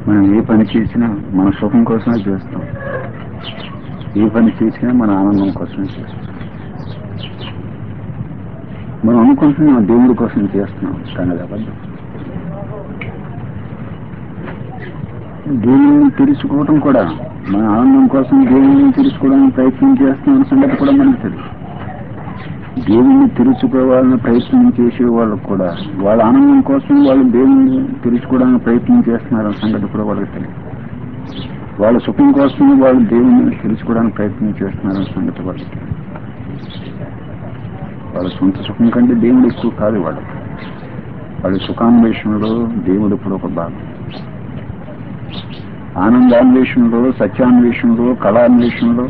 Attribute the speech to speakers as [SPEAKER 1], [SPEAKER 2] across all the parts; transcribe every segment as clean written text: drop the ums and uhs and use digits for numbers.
[SPEAKER 1] మనం ఏ పని చేసినా మన సుఖం కోసమే చేస్తాం, ఏ పని చేసినా మన ఆనందం కోసమే చేస్తాం. మనం అనుకుంటున్నాం దేవుడి కోసం చేస్తున్నాం, కానీ అది అబద్ధం. దేవుడిని తెలుసుకోవటం కూడా మన ఆనందం కోసం దేవుడిని తెలుసుకోవడానికి ప్రయత్నం చేస్తున్న సంగతి కూడా మనకు తెలియదు. దేవుణ్ణి తెలుసుకోవాలని ప్రయత్నం చేసే వాళ్ళు కూడా వాళ్ళ ఆనందం కోసం వాళ్ళు దేవుణ్ణి తెలుసుకోవడానికి ప్రయత్నం చేస్తున్నారన్న సంగతి కూడా వాళ్ళకి తెలియదు. వాళ్ళ సుఖం కోసం వాళ్ళు దేవుణ్ణి తెలుసుకోవడానికి ప్రయత్నం చేస్తున్నారన్న సంగతి వాళ్ళకి తెలియదు. వాళ్ళ సొంత సుఖం కంటే దేవుడు ఎక్కువ కాదు వాళ్ళ సుఖాన్వేషణలో దేవుడు ఇప్పుడు ఒక భాగం. ఆనందాన్వేషణలో, సత్యాన్వేషణలో, కళాన్వేషణలో,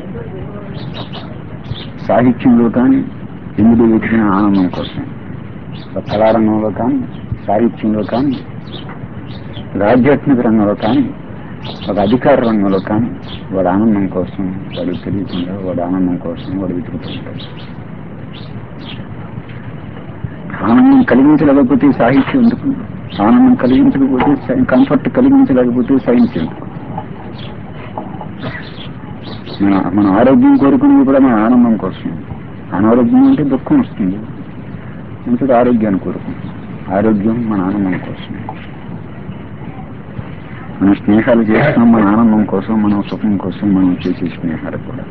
[SPEAKER 1] సాహిత్యంలో కానీ ఎందుకు వెతికిన ఆనందం కోసం, కళారంగంలో కానీ, సాహిత్యంలో కానీ, ఆధ్యాత్మిక రంగంలో కానీ, ఒక అధికార రంగంలో కానీ వాడు ఆనందం కోసం వాడు తెలియకుండా వాడు ఆనందం కోసం వాడు వెతుకుతుంటాడు. ఆనందం కలిగించలేకపోతే సాహిత్యం ఎందుకు? ఆనందం కలిగించకపోతే, కంఫర్ట్ కలిగించలేకపోతే సైన్స్ ఎందుకు? మన ఆరోగ్యం కోరుకునేది కూడా మన ఆనందం కోసం. అనారోగ్యం అంటే దుఃఖం వస్తుంది, అంటే ఆరోగ్యాన్ని కోరుకుంటాం. ఆరోగ్యం మన ఆనందం కోసం. మనం స్నేహాలు చేస్తాం మన ఆనందం కోసం, మన సుఖం కోసం మనం చేసే స్నేహాలు కూడా.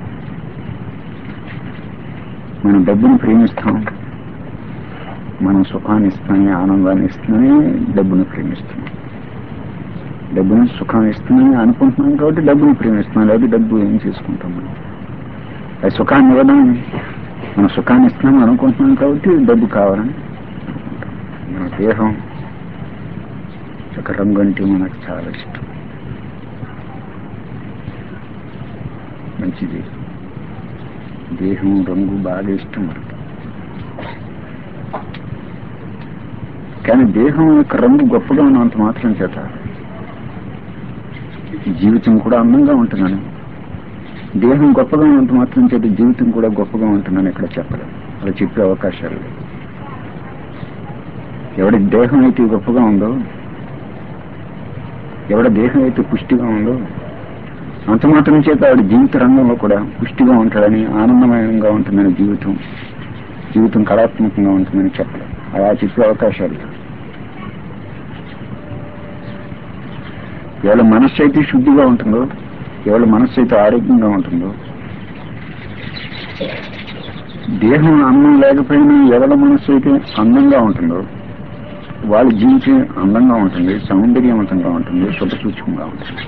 [SPEAKER 1] మనం డబ్బును ప్రేమిస్తాం, మనం సుఖాన్ని ఇస్తామని, ఆనందాన్ని ఇస్తున్నామని డబ్బును ప్రేమిస్తున్నాం. డబ్బును సుఖాన్ని ఇస్తున్నామని అనుకుంటున్నాం కాబట్టి డబ్బును ప్రేమిస్తున్నాం, లేదా డబ్బు ఏం చేసుకుంటాం. మనం అది సుఖాన్ని ఇవ్వడం, మనం సుఖాన్ని ఇస్తున్నామని అనుకుంటున్నాం కాబట్టి డబ్బు కావాలని. మన దేహం ఒక రంగు అంటే మనకు చాలా ఇష్టం, మంచిది. దేహం రంగు బాగా ఇష్టం మనకు. కానీ దేహం యొక్క రంగు గొప్పగా ఉన్నంత మాత్రం చేత జీవితం కూడా అందంగా ఉంటుందని, దేహం గొప్పగా ఉన్నంత మాత్రం చేత జీవితం కూడా గొప్పగా ఉంటుందని ఇక్కడ చెప్పడం, అలా చెప్పే అవకాశాలు లేవు. ఎవడి దేహం అయితే గొప్పగా ఉందో, ఎవడ దేహం అయితే పుష్టిగా ఉందో అంత మాత్రం చేత వాడి జీవిత రంగంలో కూడా పుష్టిగా ఉంటాడని, ఆనందమయంగా ఉంటుందని, జీవితం కళాత్మకంగా ఉంటుందని చెప్పడం, అలా చెప్పే అవకాశాలు లేవు. ఎవరి మనస్సు అయితే శుద్ధిగా ఉంటుందో, ఎవరి మనస్సు అయితే ఆరోగ్యంగా ఉంటుందో, దేహం అందం లేకపోయినా ఎవరి మనస్సు అయితే అందంగా ఉంటుందో వాళ్ళ జీవితం అందంగా ఉంటుంది, సౌందర్యవంతంగా ఉంటుంది, శుభసూచకంగా ఉంటుంది.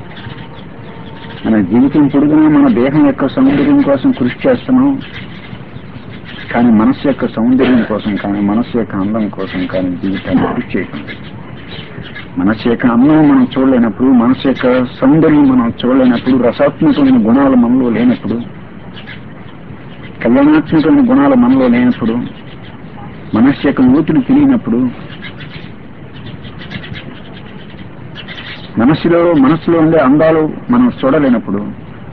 [SPEAKER 1] మన జీవితం పొడుగునా మన దేహం యొక్క సౌందర్యం కోసం కృషి చేస్తున్నాం, కానీ మనస్సు యొక్క సౌందర్యం కోసం కానీ, మనస్సు యొక్క అందం కోసం కానీ జీవితాన్ని కృషి చేయకుండా, మనస్సు యొక్క అందం మనం చూడలేనప్పుడు, మనస్సు యొక్క సౌందర్యం మనం చూడలేనప్పుడు, రసాత్మకమైన గుణాలు మనలో లేనప్పుడు, కళ్యాణాత్మకమైన గుణాలు మనలో లేనప్పుడు, మనస్సు యొక్క లోతులు తెలియనప్పుడు, మనస్సులో ఉండే అందాలు మనం చూడలేనప్పుడు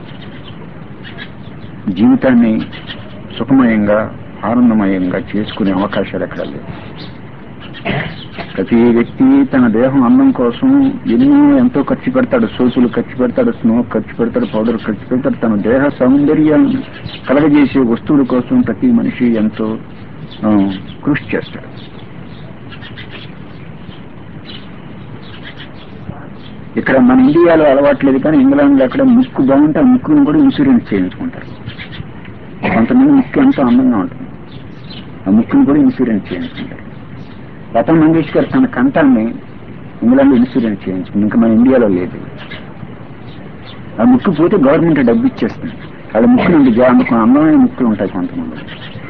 [SPEAKER 1] జీవితాన్ని సుఖమయంగా, ఆనందమయంగా చేసుకునే అవకాశాలు ఎక్కడ లేవు. ప్రతి వ్యక్తి తన దేహం అందం కోసం ఎంతో ఖర్చు పెడతాడు. సోసులు ఖర్చు పెడతాడు, స్మోక్ ఖర్చు పెడతాడు, పౌడర్ ఖర్చు పెడతాడు. తన దేహ సౌందర్యాన్ని కలగజేసే వస్తువుల కోసం ప్రతి మనిషి ఎంతో కృషి చేస్తాడు. ఇక్కడ మన ఇండియాలో అలవాట్లేదు, కానీ ఇంగ్లాండ్లో అక్కడ ముక్కు బాగుంటే ఆ ముక్కును కూడా ఇన్సూరెన్స్ చేయించుకుంటారు. కొంతమంది ముక్కు ఎంతో అందంగా ఉంటుంది, ఆ ముక్కును కూడా ఇన్సూరెన్స్ చేయించుకుంటారు. లతా మంగేష్కర్ తన కంఠాన్ని ఇంగ్లాండ్లో ఇన్సూరెన్స్ చేయించుకుంది, ఇంకా మన ఇండియాలో లేదు. ఆ ముక్కు పోతే గవర్నమెంట్ డబ్బు ఇచ్చేస్తుంది. వాళ్ళ ముక్కు నుండి అందుకు అందమైన ముక్కులు ఉంటాయి కొంతమంది.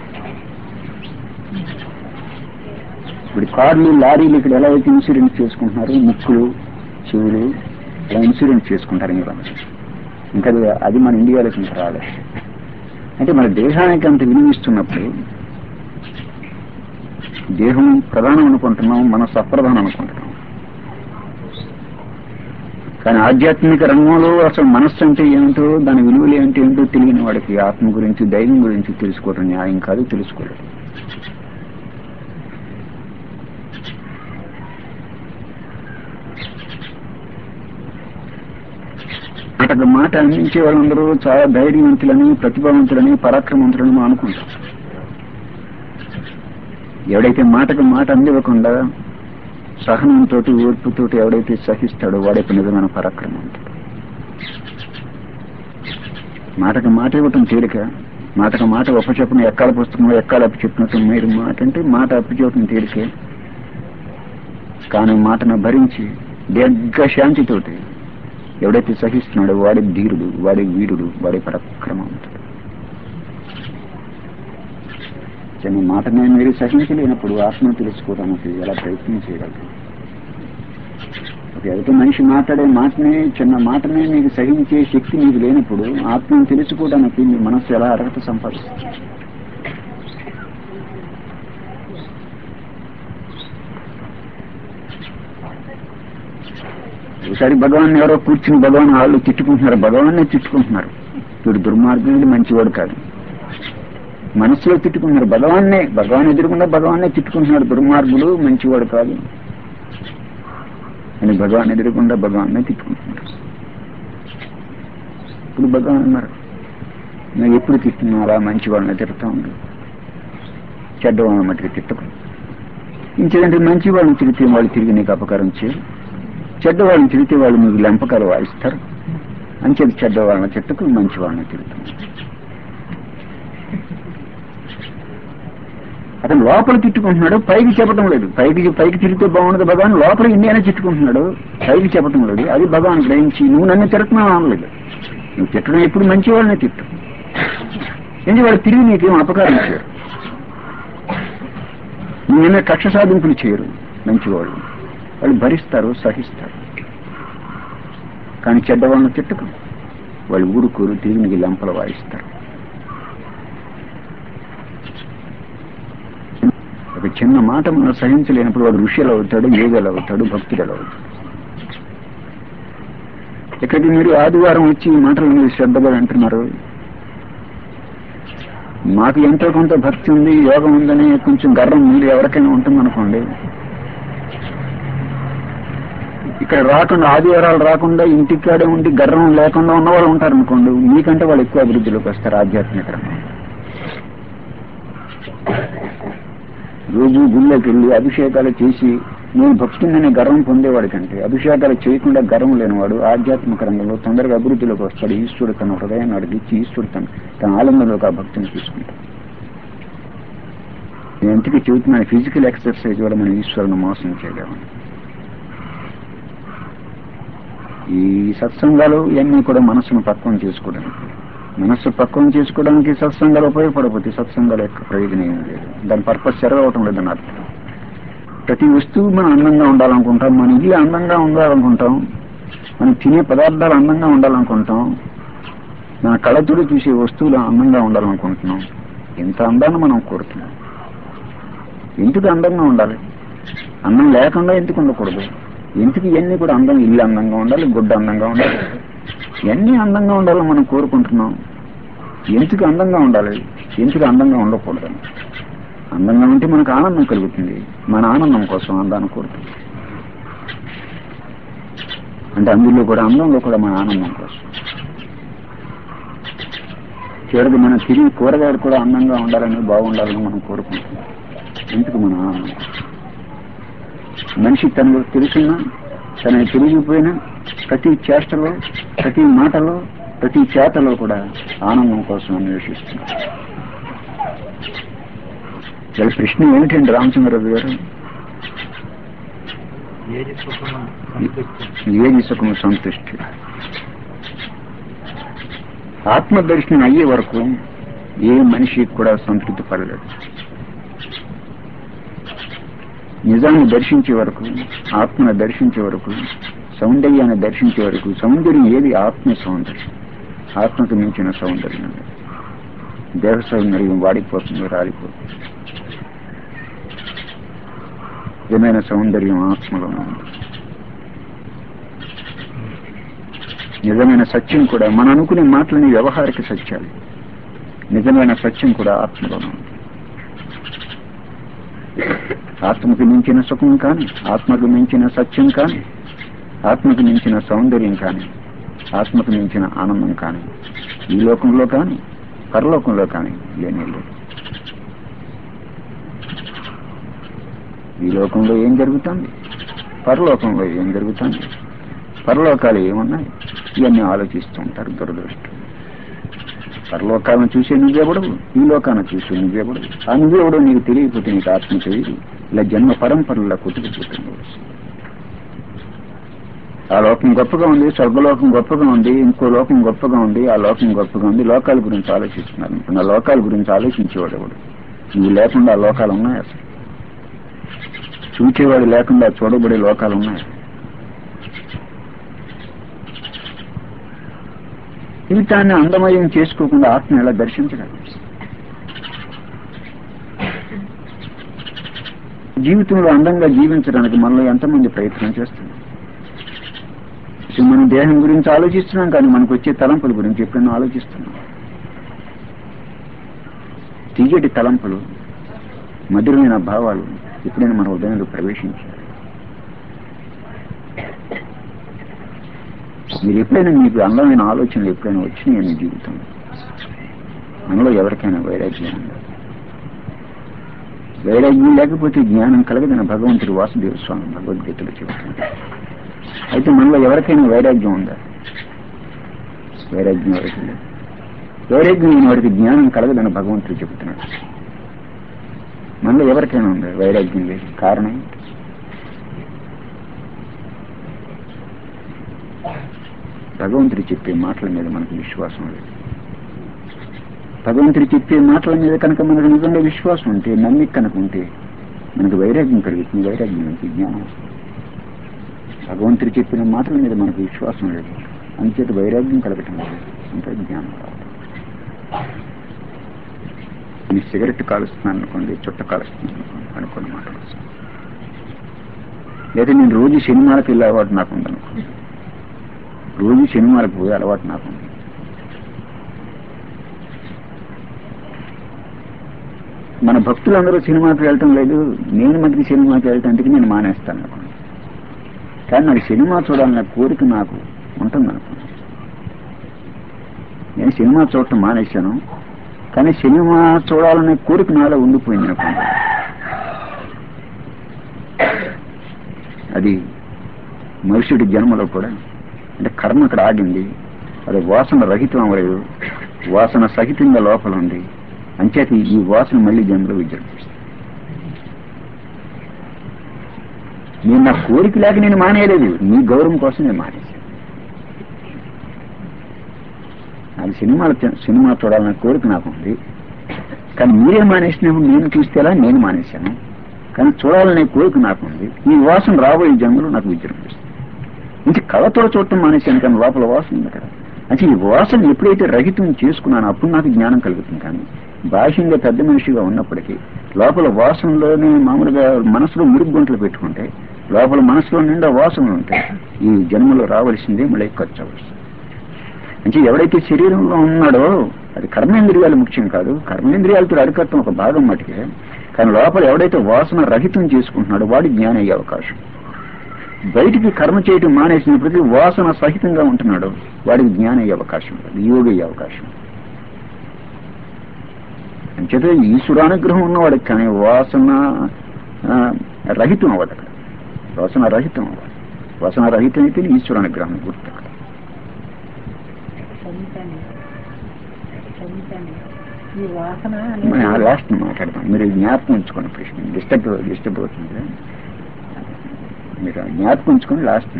[SPEAKER 1] ఇప్పుడు కార్లు, లారీలు ఇక్కడ ఎలా అయితే ఇన్సూరెన్స్ చేసుకుంటున్నారు, ముక్కులు, చెవులు ఇలా ఇన్సూరెన్స్ చేసుకుంటారు ఇంగ్లాండ్. ఇంకా అది మన ఇండియాలోకి ఇంకా రాలేదు. అంటే మన దేహానికి అంత వినియోగిస్తున్నప్పుడు దేహం ప్రధానం అనుకుంటున్నాం, మనసు అప్రధానం అనుకుంటున్నాం. కానీ ఆధ్యాత్మిక రంగంలో అసలు మనస్సు అంటే ఏమిటో, దాని విలువలు ఏంటి ఏంటో తెలియని వాడికి ఆత్మ గురించి, దైవం గురించి తెలుసుకోవడం న్యాయం కాదు, తెలుసుకోలేదు. మాటకు మాట అందించే వాళ్ళందరూ చాలా ధైర్యవంతులని, ప్రతిభావంతులని, పరాక్రమవంతులని అనుకుంటారు. ఎవడైతే మాటకు మాట అందివ్వకుండా సహనంతో, ఓర్పుతో ఎవడైతే సహిస్తాడో వాడైతే నిజమైన పరాక్రమవంతుడు. మాటకు మాట ఇవ్వటం తేలిక, మాటకు మాట ఒప్పచెప్పని ఎక్కాల పుస్తకంలో ఎక్కాల అప్పు చెప్పినట్టు మీరు మాట అంటే మాట అప్పు చెప్పడం తేలికే. కానీ మాటను భరించి దీర్ఘ శాంతితోటి ఎవడైతే సహిస్తున్నాడో వాడి ధీరుడు, వాడి వీరుడు, వాడి పరాక్రమవంతుడు. చిన్న మాటనే మీరు సహించలేనప్పుడు ఆత్మను తెలుసుకోవడానికి ఎలా ప్రయత్నం చేయగలరు? ఒక ఎదుటి మనిషి మాట్లాడే మాటనే, చిన్న మాటనే మీకు సహించే శక్తి మీకు లేనప్పుడు ఆత్మను తెలుసుకోవడానికి మీ మనస్సు ఎలా అర్హత సంపాదిస్తుంది? ఒకసారి భగవాన్ ఎవరో కూర్చుని భగవాన్ వాళ్ళు తిట్టుకుంటున్నారు, భగవాన్నే తిట్టుకుంటున్నారు. వీడు దుర్మార్గుడు, మంచివాడు కాదు. మనస్సులో తిట్టుకుంటున్నారు భగవాన్నే, భగవాన్ ఎదురుకుండా భగవాన్నే తిట్టుకుంటున్నాడు, దుర్మార్గుడు, మంచివాడు కాదు అని భగవాన్ ఎదురుకుండా భగవాన్నే తిట్టుకుంటున్నారు. ఇప్పుడు భగవాన్ అన్నారు, నేను ఎప్పుడు తిట్టున్నారా? మంచివాళ్ళని తిరుగుతూ ఉండు, చెడ్డవాళ్ళని మట్టికి తిట్టకు. ఇంకేంటంటే మంచి వాళ్ళని తిరిగితే వాళ్ళు తిరిగి నీకు అపకారం చేయరు, చెడ్డవాళ్ళని తిరిగితే వాళ్ళు మీకు లెంపకాలు వాయిస్తారు. అంచేది చెడ్డవాళ్ళని తిట్టకు, మంచి వాళ్ళని తిరుగుతాం. అతను లోపల తిట్టుకుంటున్నాడు, పైకి చెప్పడం లేదు. పైకి తిరిగితే బాగుండదు భగవాన్, లోపల ఇండియానే తిట్టుకుంటున్నాడు, పైకి చెప్పడం లేదు. అది భగవాన్ గ్రహించి నువ్వు నన్ను తిడుతున్నావు అనలేదు. నువ్వు తిట్టడం ఎప్పుడు మంచి వాళ్ళనే తిట్టు, ఎందుకు వాళ్ళు తిరిగి నీకేం అపకారం చేయరు, నువ్వేమైనా కక్ష సాధింపులు చేయరు. మంచివాళ్ళు వాళ్ళు భరిస్తారు, సహిస్తారు. కానీ చెడ్డవాళ్ళని తిట్టకు, వాళ్ళు ఊరుకోరు, తిరిగి నీకు లెంపలు వాయిస్తారు. ఒక చిన్న మాట మనం సహించలేనప్పుడు వాడు ఋషి ఎలా అవుతాడు, యోగి ఎలా అవుతాడు, భక్తుడు ఎలా అవుతాడు? ఇక్కడికి మీరు ఆదివారం వచ్చి ఈ మాటలు మీరు శ్రద్ధగా వింటున్నారు. మాకు ఎంతో కొంత భక్తి ఉంది, యోగం ఉందని కొంచెం గర్వం మీరు ఎవరికైనా ఉంటుందనుకోండి. ఇక్కడ రాకుండా, ఆదివారాలు రాకుండా ఇంటికాడే ఉండి గర్వం లేకుండా ఉన్నవాళ్ళు ఉంటారనుకోండి, మీకంటే వాళ్ళు ఎక్కువ అభివృద్ధిలోకి వస్తారు ఆధ్యాత్మిక రంగం. రోజు గుళ్ళకి వెళ్ళి అభిషేకాలు చేసి నేను భక్తుందనే గర్వం పొందేవాడి కంటే అభిషేకాలు చేయకుండా గర్వం లేనివాడు ఆధ్యాత్మిక రంగంలో తొందరగా అభివృద్ధిలోకి వస్తాడు. ఈశ్వరుడు తన హృదయాన్ని అడిగించి ఈశ్వరుడు తన ఆలందంలోకి ఆ భక్తిని తీసుకుంటాడు. నేను ఇంటికి చెబుతున్నాను, ఫిజికల్ ఎక్సర్సైజ్ వల్ల మనం ఈశ్వరుని మోసం చేయలేమని. ఈ సత్సంగాలు ఇవన్నీ కూడా మనస్సును పక్వం చేసుకోవడానికి, మనస్సు పక్వం చేసుకోవడానికి సత్సంగాలు ఉపయోగపడకపోతే సత్సంగాల యొక్క ప్రయోజనం ఏం లేదు. దాని పర్పస్ చెరగవటం లేదని అర్థం. ప్రతి వస్తువు మనం అందంగా ఉండాలనుకుంటాం, మన ఇల్లు అందంగా ఉండాలనుకుంటాం, మనం తినే పదార్థాలు అందంగా ఉండాలనుకుంటాం, మన కళ్ళతోడు చూసే వస్తువులు అందంగా ఉండాలనుకుంటున్నాం. ఇంత అందాన్ని మనం కోరుతున్నాం. ఎందుకు అందంగా ఉండాలి? అందం లేకుండా ఎందుకు ఉండకూడదు? ఎందుకు ఇవన్నీ కూడా అందం? ఇల్లు అందంగా ఉండాలి, గుడ్డ అందంగా ఉండాలి, ఇవన్నీ అందంగా ఉండాలని మనం కోరుకుంటున్నాం. ఎందుకు అందంగా ఉండాలి? ఎందుకు అందంగా ఉండకూడదని? అందంగా ఉంటే మనకు ఆనందం కలుగుతుంది, మన ఆనందం కోసం అందాన్ని కోరుతుంది. అంటే అందులో కూడా, అందంలో కూడా మన ఆనందం కోసం. చివరికి మనం తిరిగి కూరగాయలు కూడా అందంగా ఉండాలని, బాగుండాలని మనం కోరుకుంటున్నాం. ఎందుకు? మన ఆనందం. మనిషి తనకు తెలుసున్నా, తనకు తెలియకపోయినా ప్రతి చేష్టలో, ప్రతి మాటలో, ప్రతి చేతలో కూడా ఆనందం కోసం అన్వేషిస్తున్నారు. ఇలా ప్రశ్న ఏమిటండి రామచంద్రరావు గారు? ఏది సుఖము సంతృష్టి. ఆత్మదర్శనం అయ్యే వరకు ఏ మనిషికి కూడా సంతృప్తి పడలేదు. నిజాన్ని దర్శించే వరకు, ఆత్మను దర్శించే వరకు, సౌందర్యాన్ని దర్శించే వరకు, సౌందర్యం ఏది? ఆత్మ సౌందర్యం. ఆత్మకు మించిన సౌందర్యం. దేహ సౌందర్యం వాడిపోతుంది, రాలిపోతుంది. నిజమైన సౌందర్యం ఆత్మలోనే ఉంది. నిజమైన సత్యం కూడా, మనం అనుకునే మాటలని వ్యవహారిక సత్యాలు. నిజమైన సత్యం కూడా ఆత్మలోనే ఉంది. ఆత్మకు మించిన సుఖం కానీ, ఆత్మకు మించిన సత్యం కానీ, ఆత్మకు మించిన సౌందర్యం కానీ ఆత్మకు మించిన ఆనందం కానీ ఈ లోకంలో కానీ పరలోకంలో కానీ లేనే లేదు. ఈ లోకంలో ఏం జరుగుతుంది, పరలోకంలో ఏం జరుగుతుంది, పరలోకాలు ఏమున్నాయి, ఇవన్నీ ఆలోచిస్తూ ఉంటారు. దురదృష్టం. పరలోకాలను చూసే నువ్వెవడవు, ఈ లోకాన్ని చూసే నువ్వెవడవు. ఆ నువ్వెవడో నీకు తెలియకపోతే నీకు ఆత్మ తెలియదు. ఇలా జన్మ పరంపరలా కొట్టుకుపోతుంది. ఆ లోకం గొప్పగా ఉంది, స్వర్గలోకం గొప్పగా ఉంది, ఇంకో లోకం గొప్పగా ఉంది, ఆ లోకం గొప్పగా ఉంది. లోకాల గురించి ఆలోచిస్తున్నారు. ఆ లోకాల గురించి ఆలోచించేవాడు ఎవడు? నువ్వు లేకుండా ఆ లోకాలు ఉన్నాయి. అసలు చూచేవాడు లేకుండా చూడబడే లోకాలు ఉన్నాయి. జీవితాన్ని అందమయం చేసుకోకుండా ఆత్మ ఎలా దర్శించగలరు? జీవితంలో అందంగా జీవించడానికి మనలో ఎంతమంది ప్రయత్నం చేస్తున్నాం? మనం దేహం గురించి ఆలోచిస్తున్నాం, కానీ మనకు వచ్చే తలంపుల గురించి ఎప్పుడైనా ఆలోచిస్తున్నాం? తీయటి తలంపులు, మధురమైన భావాలు ఎప్పుడైనా మన హృదయంలో ప్రవేశించారు? మీరు ఎప్పుడైనా మీకు అందమైన ఆలోచనలు ఎప్పుడైనా వచ్చినాయి మీ జీవితంలో? మనలో ఎవరికైనా వైరాగ్యం ఉందా? వైరాగ్యం లేకపోతే జ్ఞానం కలగదని భగవంతుడు వాసుదేవ స్వామి భగవద్గీతలో చెబుతున్నాడు. అయితే మనలో ఎవరికైనా వైరాగ్యం ఉందా? వైరాగ్యం ఎవరికి లేదు. వైరాగ్యం లేని వారికి జ్ఞానం కలగదని భగవంతుడు చెబుతున్నాడు. మనలో ఎవరికైనా ఉందా వైరాగ్యం లేదు? కారణం భగవంతుడు చెప్పే మాటల మీద మనకు విశ్వాసం లేదు. భగవంతుడు చెప్పే మాటల మీద కనుక మనకు నిజంగా విశ్వాసం ఉంటే, నమ్మిక కనుక ఉంటే మనకు వైరాగ్యం కలుగుతుంది. వైరాగ్యం నుంచి జ్ఞానం. భగవంతుడు చెప్పిన మాటల మీద మనకు విశ్వాసం లేదు, అంచేత వైరాగ్యం కలగటం లేదు, అంటే జ్ఞానం రావడం. నేను సిగరెట్ కాలుస్తున్నాను అనుకోండి, చుట్ట కాలుస్తున్నాను అనుకున్న మాటలు వస్తాను. లేదా నేను రోజు సినిమాలకు వెళ్ళే అలవాటు నాకు ఉందనుకోండి, రోజు సినిమాలకు పోయే అలవాటు నాకు ఉంది. మన భక్తులందరూ సినిమాకి వెళ్ళటం లేదు, నేను మటుకు సినిమాకి వెళ్ళటానికి నేను మానేస్తాను అనుకోండి. కానీ నాకు సినిమా చూడాలన్న కోరిక నాకు ఉంటుందనుకోండి. నేను సినిమా చూడటం మానేశాను, కానీ సినిమా చూడాలనే కోరిక నాలో ఉండిపోయింది అనుకోండి. అది మనుషుడి జన్మలో కూడా అంటే కర్మ అక్కడ ఆగింది. అది వాసన రహితం అవ్వలేదు, వాసన సహితంగా లోపల ఉంది. అంచేత ఈ వాసన మళ్లీ జన్మలో విజృంభిస్తుంది. నేను నా కోరిక లేక నేను మానేయలేదు, నీ గౌరవం కోసం నేను మానేశాను. నాకు సినిమా చూడాలన్న కోరిక నాకు ఉంది, కానీ మీరే మానేసినప్పుడు నేను చూస్తేలా నేను మానేశాను. కానీ చూడాలనే కోరిక నాకు ఉంది. ఈ వాసన రాబోయే జన్మలో నాకు విజృంభిస్తుంది. ఇంక కళతో చూడటం మానేశాను, కానీ లోపల వాసన ఉంది కదా. అంటే ఈ వాసన ఎప్పుడైతే రహితం చేసుకున్నానో అప్పుడు నాకు జ్ఞానం కలుగుతుంది. కానీ బాహ్యంగా పెద్ద మనిషిగా ఉన్నప్పటికీ లోపల వాసనలోనే మామూలుగా మనసులో మురుగు గుంటలు పెట్టుకుంటే, లోపల మనసులో నిండా వాసనలు ఉంటాయి. ఈ జన్మలో రావలసిందే మళ్ళీ ఖర్చు అవ్వాల్సింది. అంటే ఎవడైతే శరీరంలో ఉన్నాడో అది కర్మేంద్రియాలు ముఖ్యం కాదు, కర్మేంద్రియాలతో అరికట్టడం ఒక భాగం మటుకే. కానీ లోపల ఎవడైతే వాసన రహితం చేసుకుంటున్నాడో వాడి జ్ఞానం అయ్యే అవకాశం. బయటికి కర్మ చేయటం మానేసినప్పటికీ వాసన సహితంగా ఉంటున్నాడు, వాడికి జ్ఞానం అయ్యే అవకాశం, యోగ అయ్యే అవకాశం. అంచేత ఈశ్వరానుగ్రహం ఉన్నవాడికి కానీ వాసన రహితం అవ్వదు. అక్కడ వాసన రహితం అవ్వాలి. వాసన రహితం అయితే ఈశ్వరానుగ్రహం గుర్తు. అక్కడ లాస్ట్ మాట్లాడతాం. మీరు జ్ఞాపకం ఉంచుకోండి. ప్రశ్న డిస్టర్బ్ అవుతుంది. మీరు జ్ఞాపకం ఉంచుకొని లాస్ట్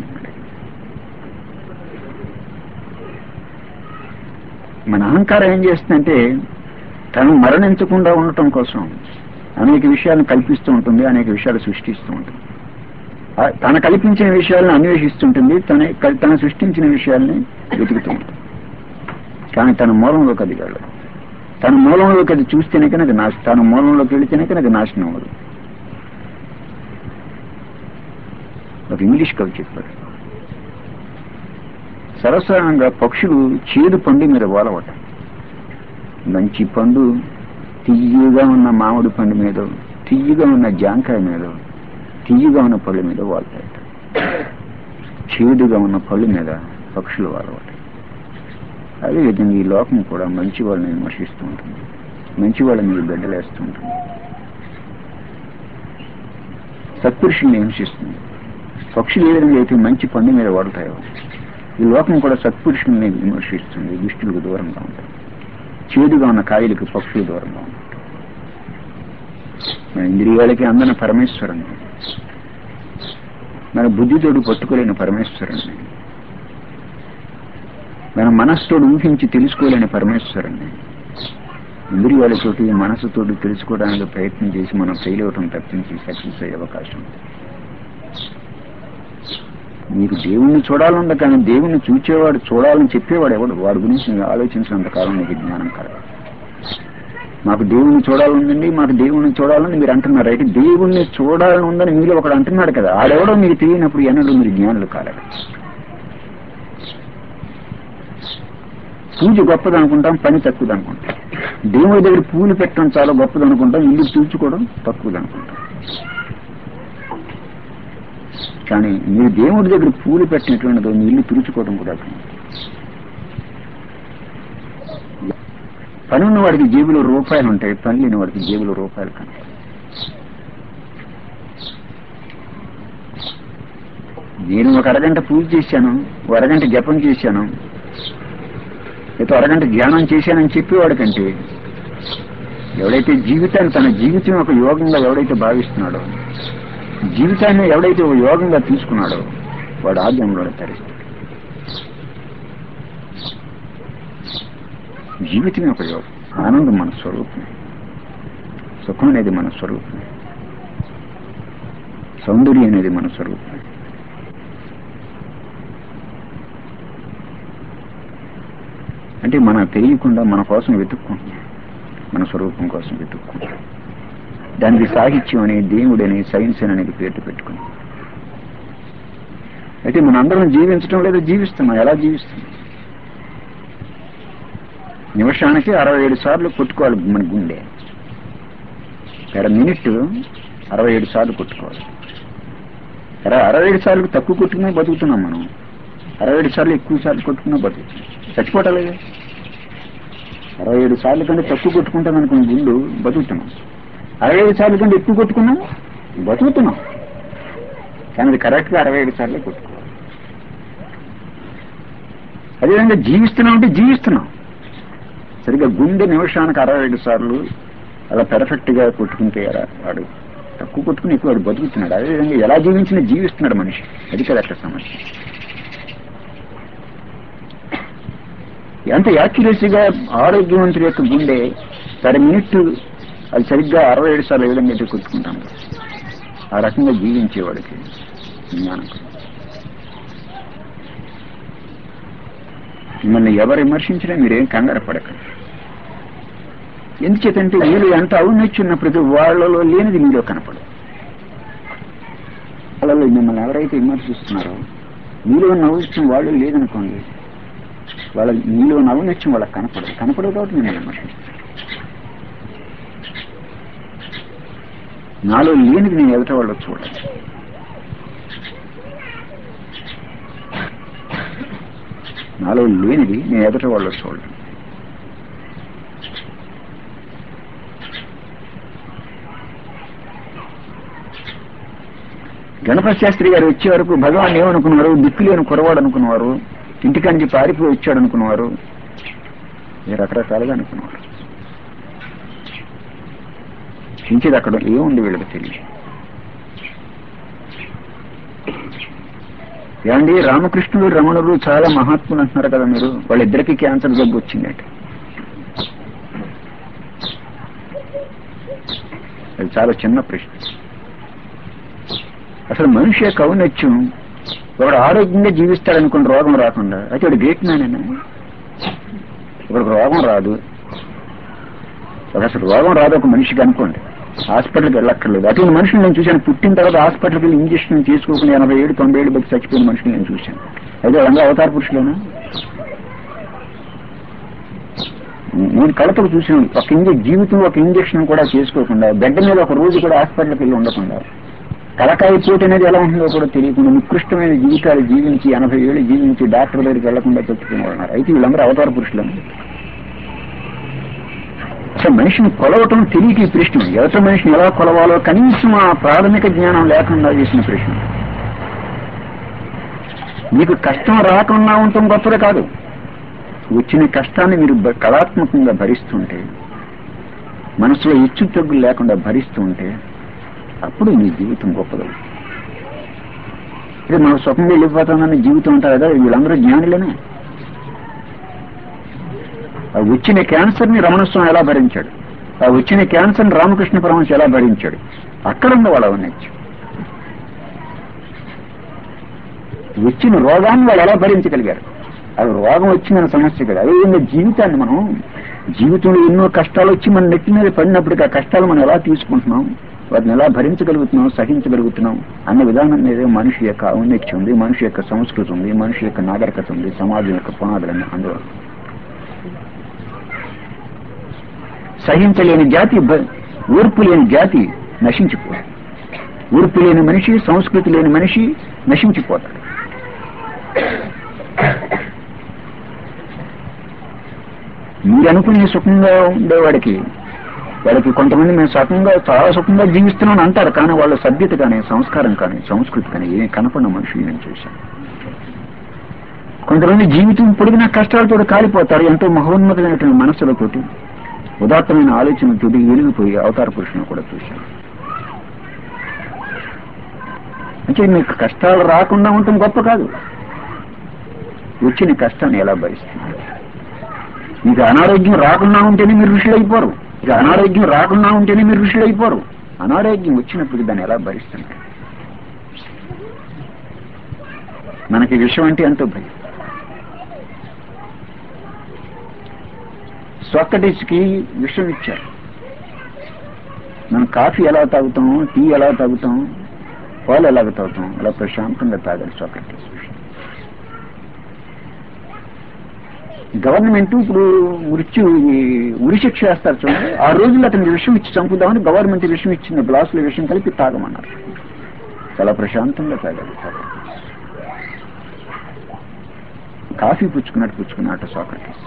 [SPEAKER 1] మన అహంకారం ఏం చేస్తుందంటే తను మరణించకుండా ఉండటం కోసం అనేక విషయాలను కల్పిస్తూ ఉంటుంది, అనేక విషయాలు సృష్టిస్తూ ఉంటుంది. తన కల్పించిన విషయాలను అన్వేషిస్తుంటుంది, తన సృష్టించిన విషయాల్ని వెతుకుతూ ఉంటుంది. కానీ తన మూలంలోకి అది వెళ్ళదు. తన మూలంలోకి అది చూస్తేనే కనుక తన మూలంలోకి వెళితేనే కనుక నాశనం అవ్వదు. ఒక ఇంగ్లీష్ కవి చెప్పారు, సరసంగా పక్షులు చేదు పండు మీద వాలవట. మంచి పండు తియ్యగా ఉన్న మామిడి పండు మీద, తియ్యగా ఉన్న జాంకాయ మీద, తియ్యగా ఉన్న పళ్ళు మీద వాళ్తాయట. చేదుగా ఉన్న పళ్ళు మీద పక్షులు వాలవట. అదేవిధంగా ఈ లోకం కూడా మంచి వాళ్ళని విమర్శిస్తూ ఉంటుంది, మంచి వాళ్ళ మీద బిడ్డలేస్తూ ఉంటుంది, సత్పురుషుల్ని హింసిస్తుంది. పక్షులు ఏ విధంగా అయితే మంచి పండు మీద వాడతాయో ఈ లోకం కూడా సత్పురుషుల్ని విమర్శిస్తుంది. దుష్టులకు దూరంగా ఉంటుంది, చేదుగా ఉన్న కాయలకు పక్షులు దూరంగా ఉంటుంది. మన ఇంద్రియాలకి అందన పరమేశ్వరుని, మన బుద్ధితోడు పట్టుకోలేని పరమేశ్వరుని, మన మనస్సుతోడు ఊహించి తెలుసుకోలేని పరమేశ్వరుని, ఇంద్రియాలతోటి మనసుతోటి తెలుసుకోవడానికి ప్రయత్నం చేసి మనం ఫెయిల్ అవటం తప్పించి సక్సెస్ అయ్యే అవకాశం ఉంది. మీకు దేవుణ్ణి చూడాలంటే కానీ దేవుణ్ణి చూచేవాడు, చూడాలని చెప్పేవాడు ఎవడు? వాడి గురించి ఆలోచించినంత కాలం మీకు జ్ఞానం కలగదు. మాకు దేవుణ్ణి చూడాలందండి, మాకు దేవుణ్ణి చూడాలని మీరు అంటున్నారు. అయితే దేవుణ్ణి చూడాలని ఉందని మీలో ఒకడు అంటున్నాడు కదా, ఆడెవడో మీకు తెలియనప్పుడు ఎన్నడూ మీరు జ్ఞానులు కాలేదు. పూజ గొప్పది అనుకుంటాం, పని తక్కువది అనుకుంటాం. దేవుడి దగ్గర పూలు పెట్టడం చాలా గొప్పది అనుకుంటాం, ఇల్లు తూచుకోవడం తక్కువది అనుకుంటాం. కానీ మీరు దేవుడి దగ్గర పూలు పెట్టినటువంటిదో మీ ఇల్లు తుడుచుకోవడం కూడా పని ఉన్న వాడికి జేబులో రూపాయలు ఉంటాయి, పని లేని వాడికి జేబులో రూపాయలు కనుక. నేను ఒక అరగంట పూజ చేశాను, ఒక అరగంట జపం చేశాను, లేకపోతే అరగంట ధ్యానం చేశానని చెప్పేవాడు కంటే ఎవడైతే జీవితాన్ని తన జీవితం ఒక యోగంగా ఎవడైతే భావిస్తున్నాడో, జీవితాన్ని ఎవడైతే ఒక యోగంగా తీసుకున్నాడో వాడు ఆద్యంలో తరిస్తాడు. జీవితం ఒక యోగం. ఆనందం మన స్వరూపం, సుఖం అనేది మన స్వరూపం, సౌందర్యం అనేది మన స్వరూపం. అంటే మనం తెలియకుండా మన కోసం వెతుక్కుంటున్నాం, మన స్వరూపం కోసం వెతుక్కుంటాం. దానికి సాహిత్యం అని, దేవుడని, సైన్స్ అనేది పేరు పెట్టుకున్నాం. అయితే మన అందరం జీవించడం లేదా జీవిస్తున్నాం. ఎలా జీవిస్తున్నాం? నిమిషానికి 67 సార్లు కొట్టుకోవాలి మన గుండె. పెర్ మినిట్ 67 సార్లు కొట్టుకోవాలి. 67 సార్లు తక్కువ కొట్టుకున్నా బతుకుతున్నాం మనం, 67 సార్లు ఎక్కువ సార్లు కొట్టుకున్నా బతుకుతున్నాం. చచ్చిపోవటాలే. 67 సార్లు కంటే తక్కువ కొట్టుకుంటాం అనుకున్న గుండు బతుకుతున్నాం, 67 సార్లు కంటే ఎక్కువ కొట్టుకున్నాం బతుకుతున్నాం. కానీ అది కరెక్ట్గా 67 సార్లే కొట్టుకోవాలి. అదేవిధంగా జీవిస్తున్నాం అంటే జీవిస్తున్నాం. సరిగ్గా గుండె నిమిషానికి 67 సార్లు అలా పెర్ఫెక్ట్ గా కొట్టుకుంటే వాడు తక్కువ కొట్టుకుని ఎక్కువ వాడు బతుకుతున్నాడు. అదేవిధంగా ఎలా జీవించినా జీవిస్తున్నాడు మనిషి. అది కదా అక్కడ సమస్య. ఎంత యాక్యురసీగా ఆరోగ్యవంతుడి యొక్క గుండె పర్ మినిట్ అది సరిగ్గా 67 సార్లు ఏ విధంగా అయితే కొట్టుకుంటాం, ఆ రకంగా జీవించేవాడికి జ్ఞానం. మిమ్మల్ని ఎవరు విమర్శించినా మీరేం కంగారు పడకండి. ఎందుచేతంటే వీళ్ళు ఎంత ఔన్నత్యున్నప్పటికీ వాళ్ళలో లేనిది మీలో కనపడదు. వాళ్ళలో మిమ్మల్ని ఎవరైతే విమర్శిస్తున్నారో మీలో ఉన్న ఔన్నత్యం వాళ్ళు లేదనుకోండి, వాళ్ళ మీలో ఉన్న ఔన్నత్యం వాళ్ళకి కనపడదు కాబట్టి నేను విమర్శిస్తాను. నాలో లేనిది నేను ఎదుట వాళ్ళు చూడాలి. నాలో లేనిది నేను ఎదుట వాళ్ళు చూడాలి. గణపతి శాస్త్రి గారు వచ్చే వరకు భగవాన్ ఏమనుకున్నారు? దిక్కులేని కురవాడు అనుకున్నవారు, ఇంటికాంచి పారిపోయి వచ్చాడు అనుకున్నవారు, రకరకాలుగా అనుకున్నవారు. ఇంకేది అక్కడ ఏముంది వీళ్ళకి తెలియదు. ఏమండి రామకృష్ణుడు రమణుడు చాలా మహాత్ములు అంటున్నారు కదా మీరు, వాళ్ళిద్దరికీ క్యాన్సర్ జబ్బు వచ్చిందంటే అది చాలా చిన్న ప్రశ్న. అసలు మనిషి యొక్క ఔన్నత్యం ఒకడు ఆరోగ్యంగా జీవిస్తాడనుకున్న రోగం రాకుండా అయితే వాడు గ్రేట్ మ్యాన్ అయినా. ఒకడికి రోగం రాదు, అసలు రోగం రాదు ఒక మనిషికి అనుకోండి, హాస్పిటల్కి వెళ్ళక్కర్లేదు. అటువంటి మనుషులు నేను చూశాను. పుట్టిన తర్వాత హాస్పిటల్కి వెళ్ళి ఇంజక్షన్ చేసుకోకుండా 87-90 బట్టి చచ్చిపోయిన మనుషులు నేను చూశాను. అయితే వాళ్ళందరూ అవతార పురుషులేనా? నేను కడపకు చూశాను. ఒక జీవితం ఒక ఇంజక్షన్ కూడా చేసుకోకుండా, బెడ్ మీద ఒక రోజు కూడా హాస్పిటల్కి వెళ్ళి ఉండకుండా తలకాయ పోటీ అనేది ఎలా ఉంటుందో కూడా తెలియకుండా నికృష్టమైన జీవితాలు జీవించి 80 ఏళ్ళు జీవించి డాక్టర్ దగ్గరికి వెళ్లకుండా పెట్టుకునే ఉన్నారు. అయితే వీళ్ళందరూ అవతార పురుషులని. అసలు మనిషిని కొలవటం తెలియక ఈ ప్రశ్న. ఎవరి మనిషిని ఎలా కొలవాలో కనీసం ఆ ప్రాథమిక జ్ఞానం లేకుండా చేసిన ప్రశ్న. మీకు కష్టం రాకుండా ఉండటం గొప్పది కాదు. వచ్చిన కష్టాన్ని మీరు కళాత్మకంగా భరిస్తుంటే, మనసులో హెచ్చు తగ్గులు లేకుండా భరిస్తూ ఉంటే అప్పుడు మీ జీవితం గొప్పది. ఇది మన స్వప్నంగా వెళ్ళిపోతామని జీవితం ఉంటారు కదా, వీళ్ళందరూ జ్ఞానులేనే. ఆ వచ్చిన క్యాన్సర్ని రమణస్వామి ఎలా భరించాడు, ఆ వచ్చిన క్యాన్సర్ని రామకృష్ణ పరమహంస ఎలా భరించాడు, అక్కడ ఉన్న వాళ్ళు అవన్నీ వచ్చిన రోగాన్ని వాళ్ళు ఎలా భరించగలిగారు. అది రోగం వచ్చిందన్న సమస్య కదా. అదేవిధంగా జీవితాన్ని మనం జీవితంలో ఎన్నో కష్టాలు వచ్చి మన నెత్తి మీద పడినప్పటికీ ఆ కష్టాలు మనం ఎలా తీసుకుంటున్నాం, వాటిని ఎలా భరించగలుగుతున్నాం, సహించగలుగుతున్నాం అన్న విధానం మీద మనిషి యొక్క ఔన్నత్యం ఉంది, మనిషి యొక్క సంస్కృతి ఉంది, మనిషి యొక్క నాగరికత ఉంది, సమాజం యొక్క పునాదులన్నీ అందులో. సహించలేని జాతి, ఓర్పు లేని జాతి నశించిపోతాడు. ఓర్పు లేని మనిషి, సంస్కృతి లేని మనిషి నశించిపోతాడు. మీరు అనుకునే సుఖంగా ఉండేవాడికి కొంతమంది మేము సుఖంగా చాలా సుఖంగా జీవిస్తున్నాం అంటారు, కానీ వాళ్ళ సభ్యత కానీ సంస్కారం కానీ సంస్కృతి కానీ ఏం కనపడిన మనుషులు నేను చూశాను. కొంతమంది జీవితం పొడిగిన కష్టాలతో కాలిపోతారు. ఎంతో మహోన్నతమైనటువంటి మనస్సులతోటి, ఉదాత్తమైన ఆలోచనలతోటి వెలిగిపోయి అవతార పురుషులను కూడా చూశాను. అంటే మీకు కష్టాలు రాకుండా ఉండటం గొప్ప కాదు, వచ్చిన కష్టాన్ని ఎలా భరిస్తున్నారు. మీకు అనారోగ్యం రాకుండా ఉంటేనే మీరు ఋషులు అయిపోరు. ఇక అనారోగ్యం రాకుండా ఉంటేనే మీరు ఋషులు అయిపోరు. అనారోగ్యం వచ్చినప్పుడు దాన్ని ఎలా భరిస్తున్నారు. మనకి విషయం అంటే ఎంతో భయం. సోక్రటీస్కి విషయం ఇచ్చారు. మనం కాఫీ ఎలా తాగుతాం, టీ ఎలా తాగుతాం, పాలు ఎలాగ తాగుతాం, అలా ప్రశాంతంగా తాగాలి సోక్రటీస్ విషయం. గవర్నమెంట్ ఇప్పుడు ఉరిశిక్ష వేస్తారు చూడండి, ఆ రోజుల్లో అతనికి విషయం ఇచ్చి చంపుదామని గవర్నమెంట్ విషయం ఇచ్చింది, గ్లాసులో విషయం కలిపి తాగమన్నారు. చాలా ప్రశాంతంగా తాగాలి సోక్రటీస్. Coffee పుచ్చుకున్నట్టు Socrates.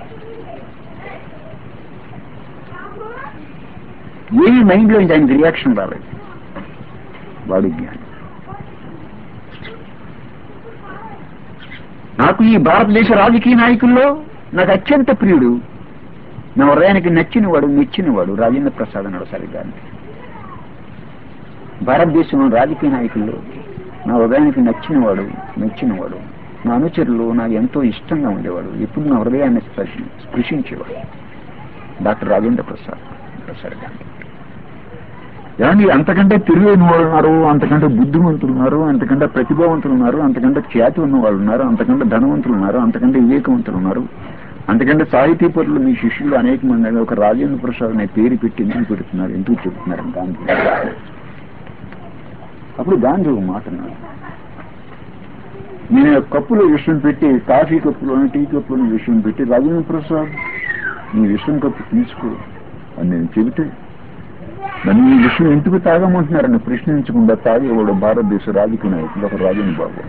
[SPEAKER 1] ఏమి మైండ్లో ఆయనకి రియాక్షన్ రాలేదు. వాడు జ్ఞానం. నాకు ఈ భారతదేశ రాజకీయ నాయకుల్లో నాకు అత్యంత ప్రియుడు, నా హృదయానికి నచ్చినవాడు, మెచ్చినవాడు రాజేంద్ర ప్రసాద్ అన్నాడు సరిగ్గా. భారతదేశంలో రాజకీయ నాయకుల్లో నా హృదయానికి నచ్చినవాడు, మెచ్చినవాడు, నా అనుచరులు నాకు ఎంతో ఇష్టంగా ఉండేవాడు, ఎప్పుడు నా హృదయాన్ని స్పృశించేవాడు డాక్టర్ రాజేంద్ర ప్రసాద్ గాంధీ. కానీ అంతకంటే తెలివైన వాళ్ళు ఉన్నారు, అంతకంటే బుద్ధిమంతులు ఉన్నారు, అంతకంటే ప్రతిభావంతులు ఉన్నారు, అంతకంటే ఖ్యాతి ఉన్న వాళ్ళు ఉన్నారు, అంతకంటే ధనవంతులు ఉన్నారు, అంతకంటే వివేకవంతులు ఉన్నారు, అంతకంటే సాహితీపరులు మీ శిష్యులు అనేక మంది. ఒక రాజేంద్ర ప్రసాద్ అనే పేరు పెట్టి ఎందుకు పెడుతున్నారు, ఎందుకు చెబుతున్నారు గాంధీ. అప్పుడు గాంధీ ఒక మాట అన్నాడు, నేను కప్పులో విషయం పెట్టి, కాఫీ కప్పులోని టీ కప్పులోని విషయం పెట్టి, రాజేంద్ర ప్రసాద్ నీ విషయం కప్పు తీసుకో అని నేను చెబితే నన్ను ఈ విషయం ఎందుకు తాగమంటున్నారని ప్రశ్నించకుండా తాగేవాడు భారతదేశ రాజకీయ నాయకులు ఒక రాజేంద్ర బాబు.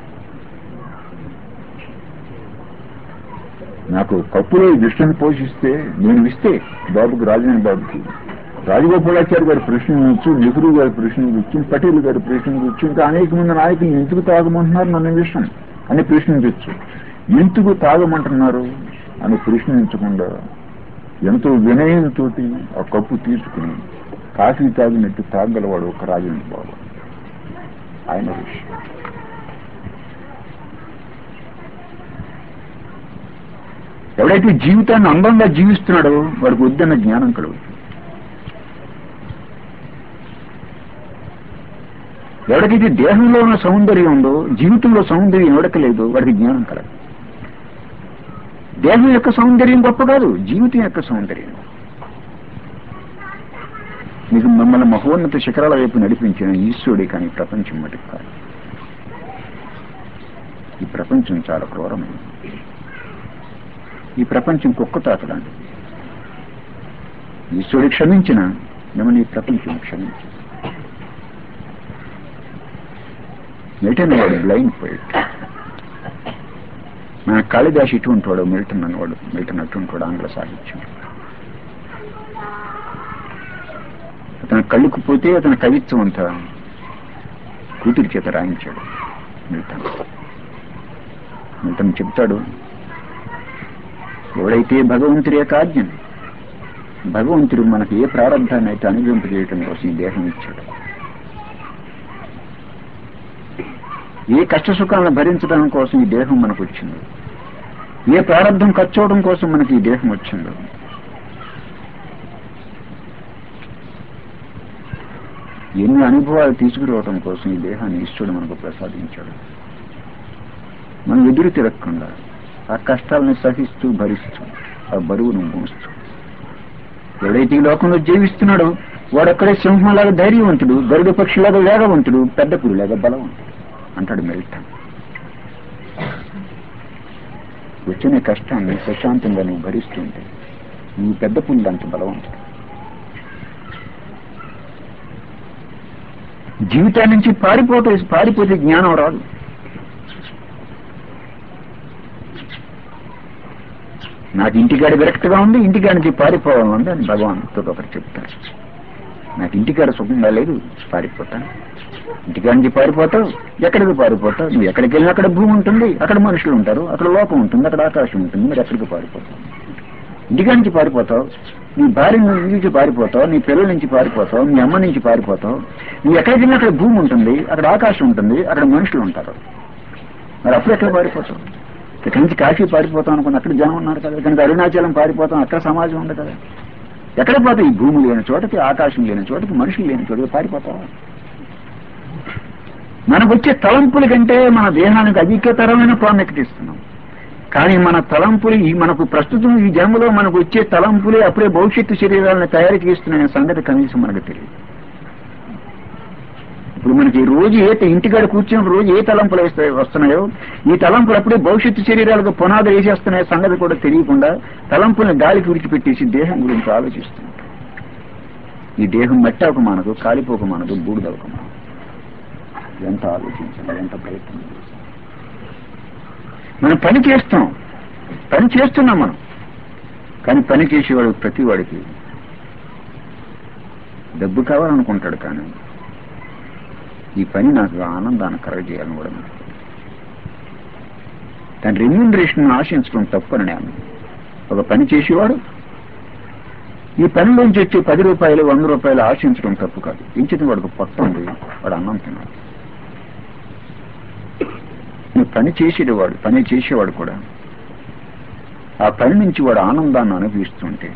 [SPEAKER 1] నాకు కప్పులో ఈ విషయాన్ని పోషిస్తే నేను ఇస్తే బాబుకి, రాజేంద్ర బాబుకి, రాజగోపాలాచారి గారి ప్రశ్నించు, నెహ్రూ గారి ప్రశ్నించు, పటేల్ గారి ప్రశ్నించు, ఇంకా అనేక మంది నాయకులు ఎందుకు తాగమంటున్నారు నన్ను విషయం అని ప్రశ్నించవచ్చు. ఎందుకు తాగమంటున్నారు అని ప్రశ్నించకుండా ఎంతో వినయంతో ఆ కప్పు తీసుకుని కాఫీ తాగినట్టు తాగలవాడు ఒక రాజేంద్ర బాబు. ఆయన విషయం ఎవడైతే జీవితాన్ని అందంగా జీవిస్తున్నాడో వాడికి వద్దన్న జ్ఞానం కలుగుతుంది. ఎవరికైతే దేహంలో ఉన్న సౌందర్యం ఉందో, జీవితంలో సౌందర్యం ఎవరికి లేదో వాడికి జ్ఞానం కలగదు. దేహం యొక్క సౌందర్యం గొప్ప కాదు, జీవితం యొక్క సౌందర్యం. మీకు మిమ్మల్ని మహోన్నత శిఖరాల వైపు నడిపించిన ఈశ్వరుడే కానీ ప్రపంచం మటుకు కాదు. ఈ ప్రపంచం చాలా క్రూరమైనది. ఈ ప్రపంచం కుక్క తాకలాంటి. ఈశ్వరుడు క్షమించిన మిమ్మల్ని ఈ ప్రపంచం క్షమించింది. మిల్టన్ వాడు బ్లైండ్ పోయిట్. మన కాళిదాసు ఇటువంటి వాడు, మిల్టన్ అన్నవాడు, మిల్టన్ అటువంటి వాడు ఆంగ్ల సాహిత్యం. అతను కళ్ళుకు పోతే అతని కవిత్వం అంతా కూతురి చేత రాయించాడు మిల్టన్. మిల్టన్ చెప్తాడు, ఎవడైతే భగవంతుడి యొక్క ఆజ్ఞని, భగవంతుడు మనకు ఏ ప్రారంభాన్ని అయితే అనుభవింపజేయటం కోసం ఈ దేహం ఇచ్చాడు, ఏ కష్ట సుఖాలను భరించడం కోసం ఈ దేహం మనకు వచ్చింది, ఏ ప్రారంభం ఖర్చు అవడం కోసం మనకి ఈ దేహం వచ్చిందో, ఎన్ని అనుభవాలు తీసుకురావడం కోసం ఈ దేహాన్ని ఈశ్వరుడు మనకు ప్రసాదించాడు. మనం ఎదురు తిరగకుండా ఆ కష్టాలను సహిస్తూ భరిస్తూ ఆ బరువును మోస్తూ ఎవడైతే ఈ లోకంలో జీవిస్తున్నాడో వాడక్కడే సింహంలాగా ధైర్యవంతుడు, గరుడ పక్షిలాగా వేగవంతుడు, పెద్ద పులిలాగా బలవంతుడు అంటాడు మిల్టన్. వచ్చిన కష్టాన్ని ప్రశాంతంగా నువ్వు భరిస్తుంటే నువ్వు పెద్ద పులి అంత బలవంతుడు. జీవితాన్ని నుంచి పారిపోతే జ్ఞానం రాదు. నాకు ఇంటికాడ విరక్తిగా ఉంది, ఇంటికాడ నుంచి పారిపోవాలండి అని భగవాన్తో ఒకటి చెప్తాను. నాకు ఇంటికాడ సుఖంగా లేదు, పారిపోతాను. ఇంటికాడ నుంచి పారిపోతావు, ఎక్కడికి పారిపోతావు? నువ్వు ఎక్కడికి వెళ్ళినా అక్కడ భూమి ఉంటుంది, అక్కడ మనుషులు ఉంటారు, అక్కడ లోకం ఉంటుంది, అక్కడ ఆకాశం ఉంటుంది, మరి ఎక్కడికి పారిపోతావు? ఇంటికాడ నుంచి పారిపోతావు, నీ భార్య నుంచి పారిపోతావు, నీ పిల్లల నుంచి పారిపోతావు, నీ అమ్మ నుంచి పారిపోతావు. నువ్వు ఎక్కడికి వెళ్ళినా అక్కడ భూమి ఉంటుంది, అక్కడ ఆకాశం ఉంటుంది, అక్కడ మనుషులు ఉంటారు, మరి అప్పుడు ఎక్కడ పారిపోతావు? ఇక్కడి నుంచి కాశీ పారిపోతాం అనుకుని అక్కడ జనం ఉన్నారు కదా, ఇక్కడికి అరుణాచలం పారిపోతాం, అక్కడ సమాజం ఉంది కదా. ఎక్కడ పోతావు? ఈ భూమి లేని చోటకి, ఆకాశం లేని చోటకి, మనుషులు లేని చోటకి పారిపోతావు. మనకు వచ్చే తలంపుల కంటే మన దేహానికి అధికతరమైన ప్రాముఖ్యత ఇస్తున్నాం. కానీ మన తలంపులు మనకు ప్రస్తుతం ఈ జన్మలో మనకు వచ్చే తలంపులే అప్పుడే భవిష్యత్తు శరీరాలను తయారు చేస్తున్నాయనే సంగతి కనీసం మనకు తెలియదు. ఇప్పుడు మనకి రోజు ఇంటికాడ కూర్చొని రోజు ఏ తలంపులు వస్తున్నాయో ఈ తలంపులు అప్పుడే భవిష్యత్తు శరీరాలకు పునాదులు వేసేస్తున్నాయో సంగతి కూడా తెలియకుండా తలంపుల్ని గాలికి విడిచిపెట్టేసి దేహం గురించి ఆలోచిస్తున్నాం. ఈ దేహం మట్టాకు మనకు, కాలిపోక మనకు, బూడిదవక మనకు. ఎంత ఆలోచించాలి, ఎంత ప్రయత్నం చేస్తాం. మనం పని చేస్తున్నాం మనం. కానీ పని చేసేవాడు ప్రతి వాడికి డబ్బు కావాలనుకుంటాడు, కానీ ఈ పని నాకు ఆనందాన్ని కలగజేయాలని కూడా దాని రెమ్యూనరేషన్ ఆశించడం తప్పని నేను. ఒక పని చేసేవాడు ఈ పనిలోంచి వచ్చే 10 రూపాయలు 100 రూపాయలు ఆశించడం తప్పు కాదు. ఇంచిత వాడికి పొట్ట ఉంది, వాడు అన్నం తిన్నాడు. పని చేసేవాడు కూడా ఆ పని నుంచి వాడు ఆనందాన్ని అనుభవిస్తుంటే,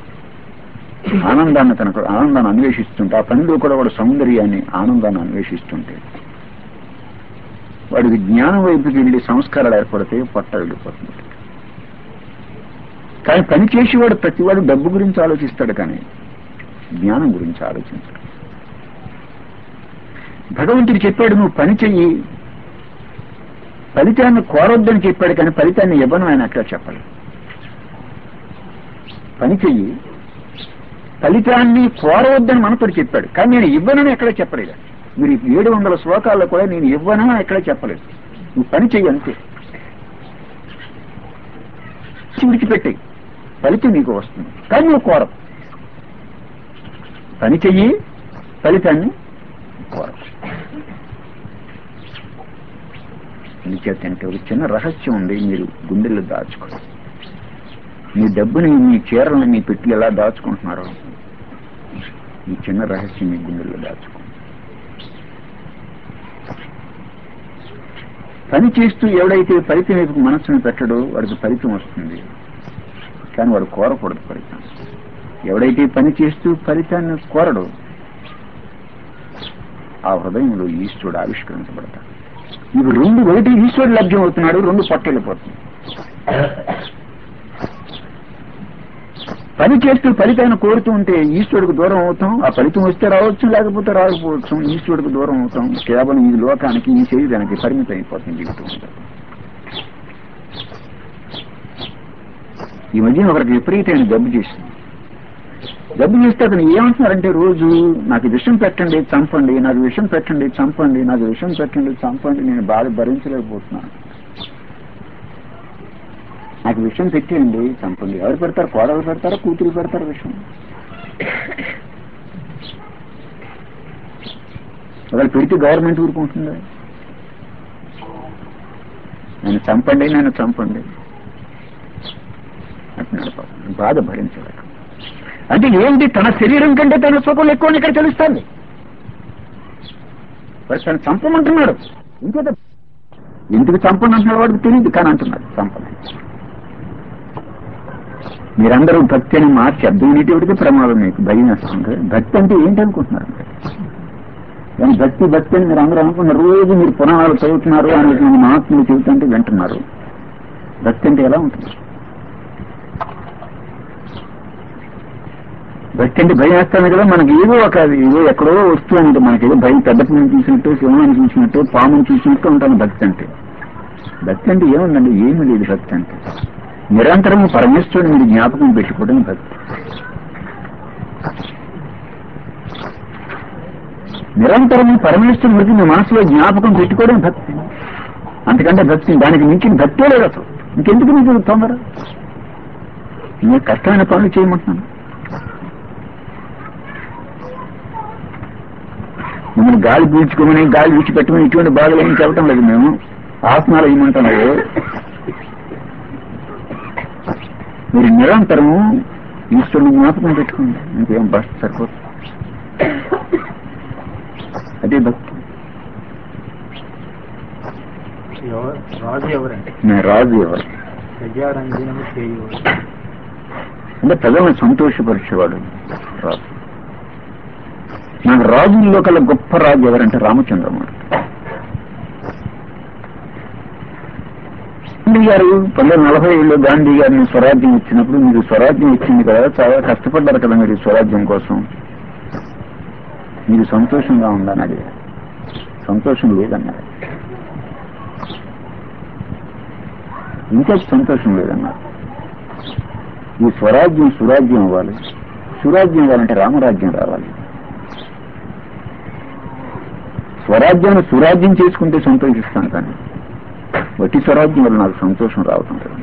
[SPEAKER 1] ఆనందాన్ని అన్వేషిస్తుంటే, ఆ పనిలో కూడా వాడు సౌందర్యాన్ని, ఆనందాన్ని అన్వేషిస్తుంటే వాడికి జ్ఞానం వైపుకి వెళ్ళి సంస్కారాలు ఏర్పడితే పొట్ట వెళ్ళిపోతుంది. కానీ పని చేసేవాడు ప్రతివాడు డబ్బు గురించి ఆలోచిస్తాడు, కానీ జ్ఞానం గురించి ఆలోచించాడు. భగవంతుడు చెప్పాడు, నువ్వు పని చెయ్యి, ఫలితాన్ని కోరొద్దని చెప్పాడు, కానీ ఫలితాన్ని ఇవ్వను ఆయన అట్లా చెప్పాలి. పని చెయ్యి, ఫలితాన్ని కోరవద్దని మనతో చెప్పాడు, కానీ నేను ఇవ్వనని ఎక్కడ చెప్పలేదు. మీరు 700 శ్లోకాల్లో కూడా నేను ఇవ్వనని ఎక్కడ చెప్పలేదు. నువ్వు పని చెయ్యి అంతే, విడిచిపెట్టాయి, ఫలితం నీకు వస్తుంది, కానీ నువ్వు కోరవు. పని చెయ్యి, ఫలితాన్ని కోరవు. ఎందుచేతంటే ఒక చిన్న రహస్యం ఉంది, మీరు గుండెల్లో దాచుకోండి. మీ డబ్బుని, మీ చీరలను, మీ పెట్టులు ఎలా దాచుకుంటున్నారో ఈ చిన్న రహస్యం మీ గుండెల్లో దాచుకోండి. పని చేస్తూ ఎవడైతే ఫలితం వైపు మనస్సును పెట్టడో వాడికి ఫలితం వస్తుంది, కానీ వాడు కోరకూడదు ఫలితం. ఎవడైతే పని చేస్తూ ఫలితాన్ని కోరడో ఆ హృదయంలో ఈశ్వరుడు ఆవిష్కరించబడతాడు. మీకు 2 ఒకటి ఈశ్వరుడు లభ్యం అవుతున్నాడు, 2 పట్టెళ్ళిపోతుంది. పని చేస్తూ ఫలితాన్ని కోరుతూ ఉంటే ఈశ్వరుడికి దూరం అవుతాం. ఆ ఫలితం వస్తే రావచ్చు, లేకపోతే రాకపోవచ్చు. ఈశ్వరుడికి దూరం అవుతాం. కేవలం ఈ లోకానికి, ఈ శరీరానికి పరిమితం అయిపోతుంది జీవితం. ఈ మధ్య ఒకరికి విపరీతమైన జబ్బు చేసింది. జబ్బు చేస్తే అతను ఏమంటున్నారంటే రోజు నాకు విషం పెట్టండి చంపండి, నాకు విషం పెట్టండి చంపండి, నాకు విషం పెట్టండి చంపండి, నేను బాధ భరించలేకపోతున్నాను, నాకు విషం పెట్టేయండి చంపండి. ఎవరు పెడతారు? కోడలు పెడతారా, కూతురు పెడతారు విషం? వాళ్ళు పెడితే గవర్నమెంట్ ఊరుకుంటుందా? నన్ను చంపండి, నన్ను చంపండి అంటున్నాడు. బాధ భరించలేక. అంటే ఏంటి? తన శరీరం కంటే తన సుఖం ఎక్కువ ఇక్కడ తెలుస్తుంది. తను చంపమంటున్నాడు. ఇంకేత ఎందుకు చంపని అంటున్నాడు వాడికి తెలియదు, కానీ అంటున్నాడు చంపని. మీరందరూ భక్తి అని మార్చి అర్థం ఏంటి ప్రమాదం మీకు భయం వేస్తుంది. భక్తి అంటే ఏంటనుకుంటున్నారు? కానీ భక్తి భక్తి అని మీరు అందరూ అనుకున్నారు. రోజు మీరు పురాణాలు చదువుతున్నారు, అనేటువంటి మహాత్ములు చెబుతుంటే వింటున్నారు. భక్తి అంటే ఎలా ఉంటుంది? భక్తి అంటే భయం వేస్తాను కదా, మనకి ఏదో ఏదో ఎక్కడో వస్తూ ఉంటుంది. మనకేదో భయం, పెద్ద పుణ్యం చూసినట్టు, శివనాన్ని చూసినట్టు, పాముని చూసినట్టు ఉంటాను భక్తి అంటే. భక్తి అంటే ఏముందండి? ఏమీ లేదు. భక్తి అంటే నిరంతరం పరమేశ్వరుని మీరు జ్ఞాపకం పెట్టుకోవడం భక్తి. నిరంతరం పరమేశ్వరుని గురించి మీ మనసులో జ్ఞాపకం పెట్టుకోవడం భక్తి. అంతకంటే భక్తి, దానికి మించిన భక్తే లేదు అసలు. ఇంకెందుకు మీకు తొందర? నేను కష్టమైన పనులు చేయమంటున్నాను. మిమ్మల్ని గాలి పీల్చుకోమని, గాలి విడిచిపెట్టమని ఇటువంటి బాధలు ఏం చెప్పటం లేదు. మేము ఆసనాలు ఏమంటాం లేదు. మీరు నిరంతరము ఈశ్వరుని జ్ఞాపకం పెట్టుకోండి, ఇంకేం భక్తి సరిపోతుంది. అదే భక్తి.
[SPEAKER 2] రాజు ఎవరంటే
[SPEAKER 1] రాజు ఎవరు అంటే ప్రజలను సంతోషపరిచేవాడు రాజు. నాకు రాజుల్లో కల్లా గొప్ప రాజు ఎవరంటే రామచంద్రమూర్తి. గాంధీ గారు 1947లో గాంధీ గారిని స్వరాజ్యం ఇచ్చినప్పుడు, మీరు స్వరాజ్యం ఇచ్చింది కదా, చాలా కష్టపడ్డారు కదా మీరు స్వరాజ్యం కోసం, మీరు సంతోషంగా ఉందని అడిగారు. సంతోషం లేదన్నారు. ఇంకా సంతోషం లేదన్నారు. ఈ స్వరాజ్యం సురాజ్యం అవ్వాలి. సురాజ్యం అవ్వాలంటే రామరాజ్యం రావాలి. స్వరాజ్యాన్ని సురాజ్యం చేసుకుంటే సంతోషిస్తాను, కానీ వట్టి స్వరాజ్యం వల్ల నాకు సంతోషం రావటం లేదు.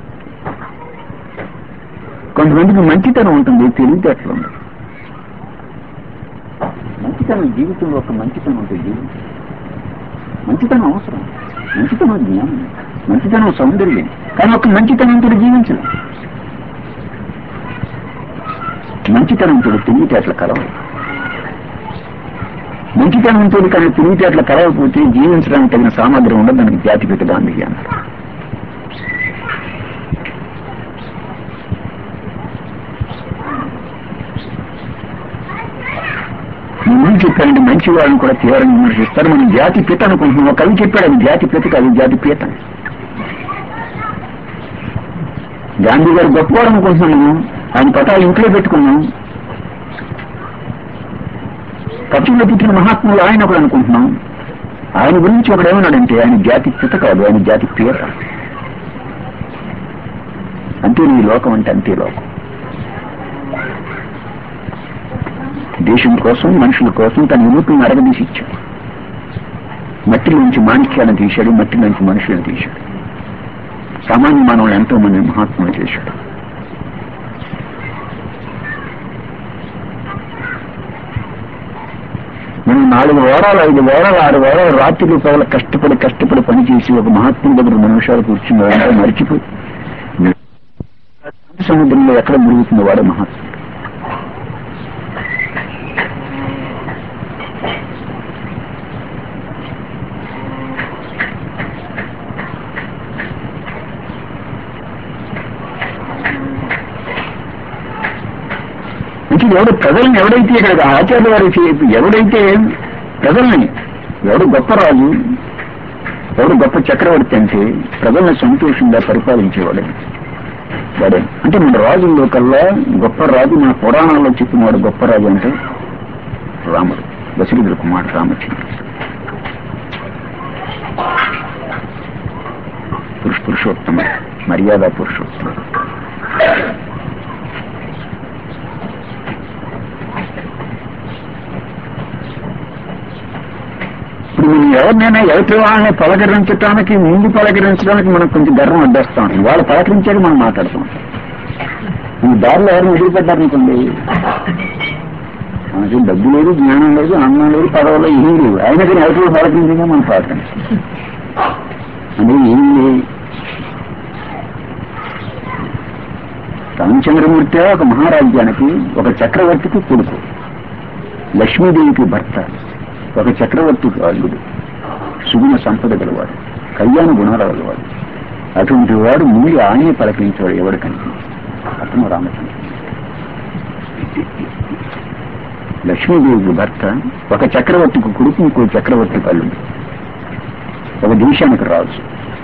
[SPEAKER 1] కొంతమందికి మంచితనం ఉంటుంది, తెలివితేటలు ఉంది. మంచితనం జీవితంలో ఒక మంచితనం ఉంటుంది. జీవితం మంచితనం అవసరం, మంచితనం జ్ఞానం, మంచితనం సౌందర్యం. కానీ ఒక మంచితనంతో జీవించదు. మంచితనంతో తెలివితేటల కలవాలి. మంచితనంతో కానీ తెలివితేటల కలవకపోతే జీవించడానికి తగిన సామగ్రి ఉండదు. దానికి జాతిపిత గాంధీ అన్నారు. ముందు చెప్పారంటే మంచి వాళ్ళని కూడా తీవ్రంగా విమర్శిస్తారు. మనం జాతి పిత అనుకుంటున్నాం. ఒక కవి చెప్పాడు, అది జాతి పిత కాదు, జాతి పీత. గాంధీ గారు గొప్పవాడు అనుకుంటున్నాము, ఆయన పటాలు ఇంట్లో పెట్టుకున్నాం. పక్షుల్లో పుట్టిన మహాత్ములు ఆయన ఒకడు అనుకుంటున్నాం. ఆయన గురించి ఒకడు ఏమన్నాడంటే ఆయన జాతి పిత కాదు, ఆయన జాతి పీత. అంతే నీ లోకం అంటే అంతే లోకం. దేశం కోసం, మనుషుల కోసం తన విముఖులను అరగదీసి ఇచ్చాడు. మట్టిలోంచి మాణిక్యాలను తీశాడు, మట్టిలోంచి మనుషులను తీశాడు. సామాన్య మానవులు ఎంతో మంది మహాత్ములు చేశాడు. మనం 4 వారాలు, 5 వారాలు, 6 వారాలు రాత్రులు పగల కష్టపడి పనిచేసి ఒక మహాత్ముడి దగ్గర 2 నిమిషాలు కూర్చున్నాడంటే మర్చిపోయి సముద్రంలో ఎక్కడ మురుగుతున్న వాడే మహాత్ముడు. ఎవడు ప్రజల్ని ఎవడైతే ఇక్కడ ఆచార్య వారు ఎవడైతే ప్రజల్ని, ఎవడు గొప్ప రాజు, ఎవడు గొప్ప చక్రవర్తి అంటే ప్రజల్ని సంతోషంగా పరిపాలించేవాడే వాడే. అంటే మన రాజుల్లో కల్లా గొప్ప రాజు, మన పురాణాల్లో చెప్పినవాడు గొప్ప రాజు అంటే రాముడు, దశరథుడి కుమారుడు రామచంద్రుడు. పురుషోత్తమ, మర్యాద పురుషోత్తమ. ఇప్పుడు మనం ఎవరినైనా ఎదుటి వాళ్ళని పలకరించడానికి ముందు పలకరించడానికి మనం కొంచెం గర్వం అడ్డేస్తా ఉంటాం. వాళ్ళు పలకరించాక మనం మాట్లాడుతూ ఉంటాం. ఈ దారిలో ఎవరిని ఎదురుపడ్డారనుకోండి, మనకి డబ్బు లేదు, జ్ఞానం లేదు, అన్నం లేదు, పదవులు ఏం లేవు, అయినా కానీ ఎవరి పలకరించగా మనం పలకరించాం అంటే ఏం లేదు. రామచంద్రమూర్తి ఒక మహారాజ్యానికి ఒక చక్రవర్తికి కొడుకు, లక్ష్మీదేవికి భర్త, ఒక చక్రవర్తికి అల్లుడు, సుగుణ సంపద గలవాడు, కళ్యాణ గుణాల గలవాడు. అటువంటి వాడు ముందు ఆయనే పలకరించేవాడు ఎవరికంటే అతను రామచంద్ర. లక్ష్మీదేవికి భర్త, ఒక చక్రవర్తికి కొడుకు, ఇంకో చక్రవర్తికి అల్లుడు, ఒక దేశానికి రాజు.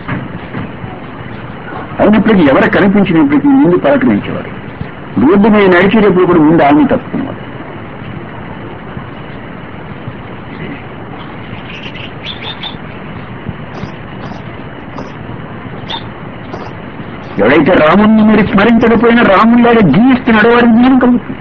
[SPEAKER 1] అయినప్పటికీ ఎవరు కనిపించినప్పటికీ ముందు పలకరించేవాడు. రోడ్డు మీద నడిచేటప్పుడు కూడా ముందు ఆమె తప్పుకునేవాడు. ఎవరైతే రాముడిని మీరు స్మరించకపోయినా రాముడిలాగా జీవిస్తున్నాడో వారికి జ్ఞానం కలుగుతుంది.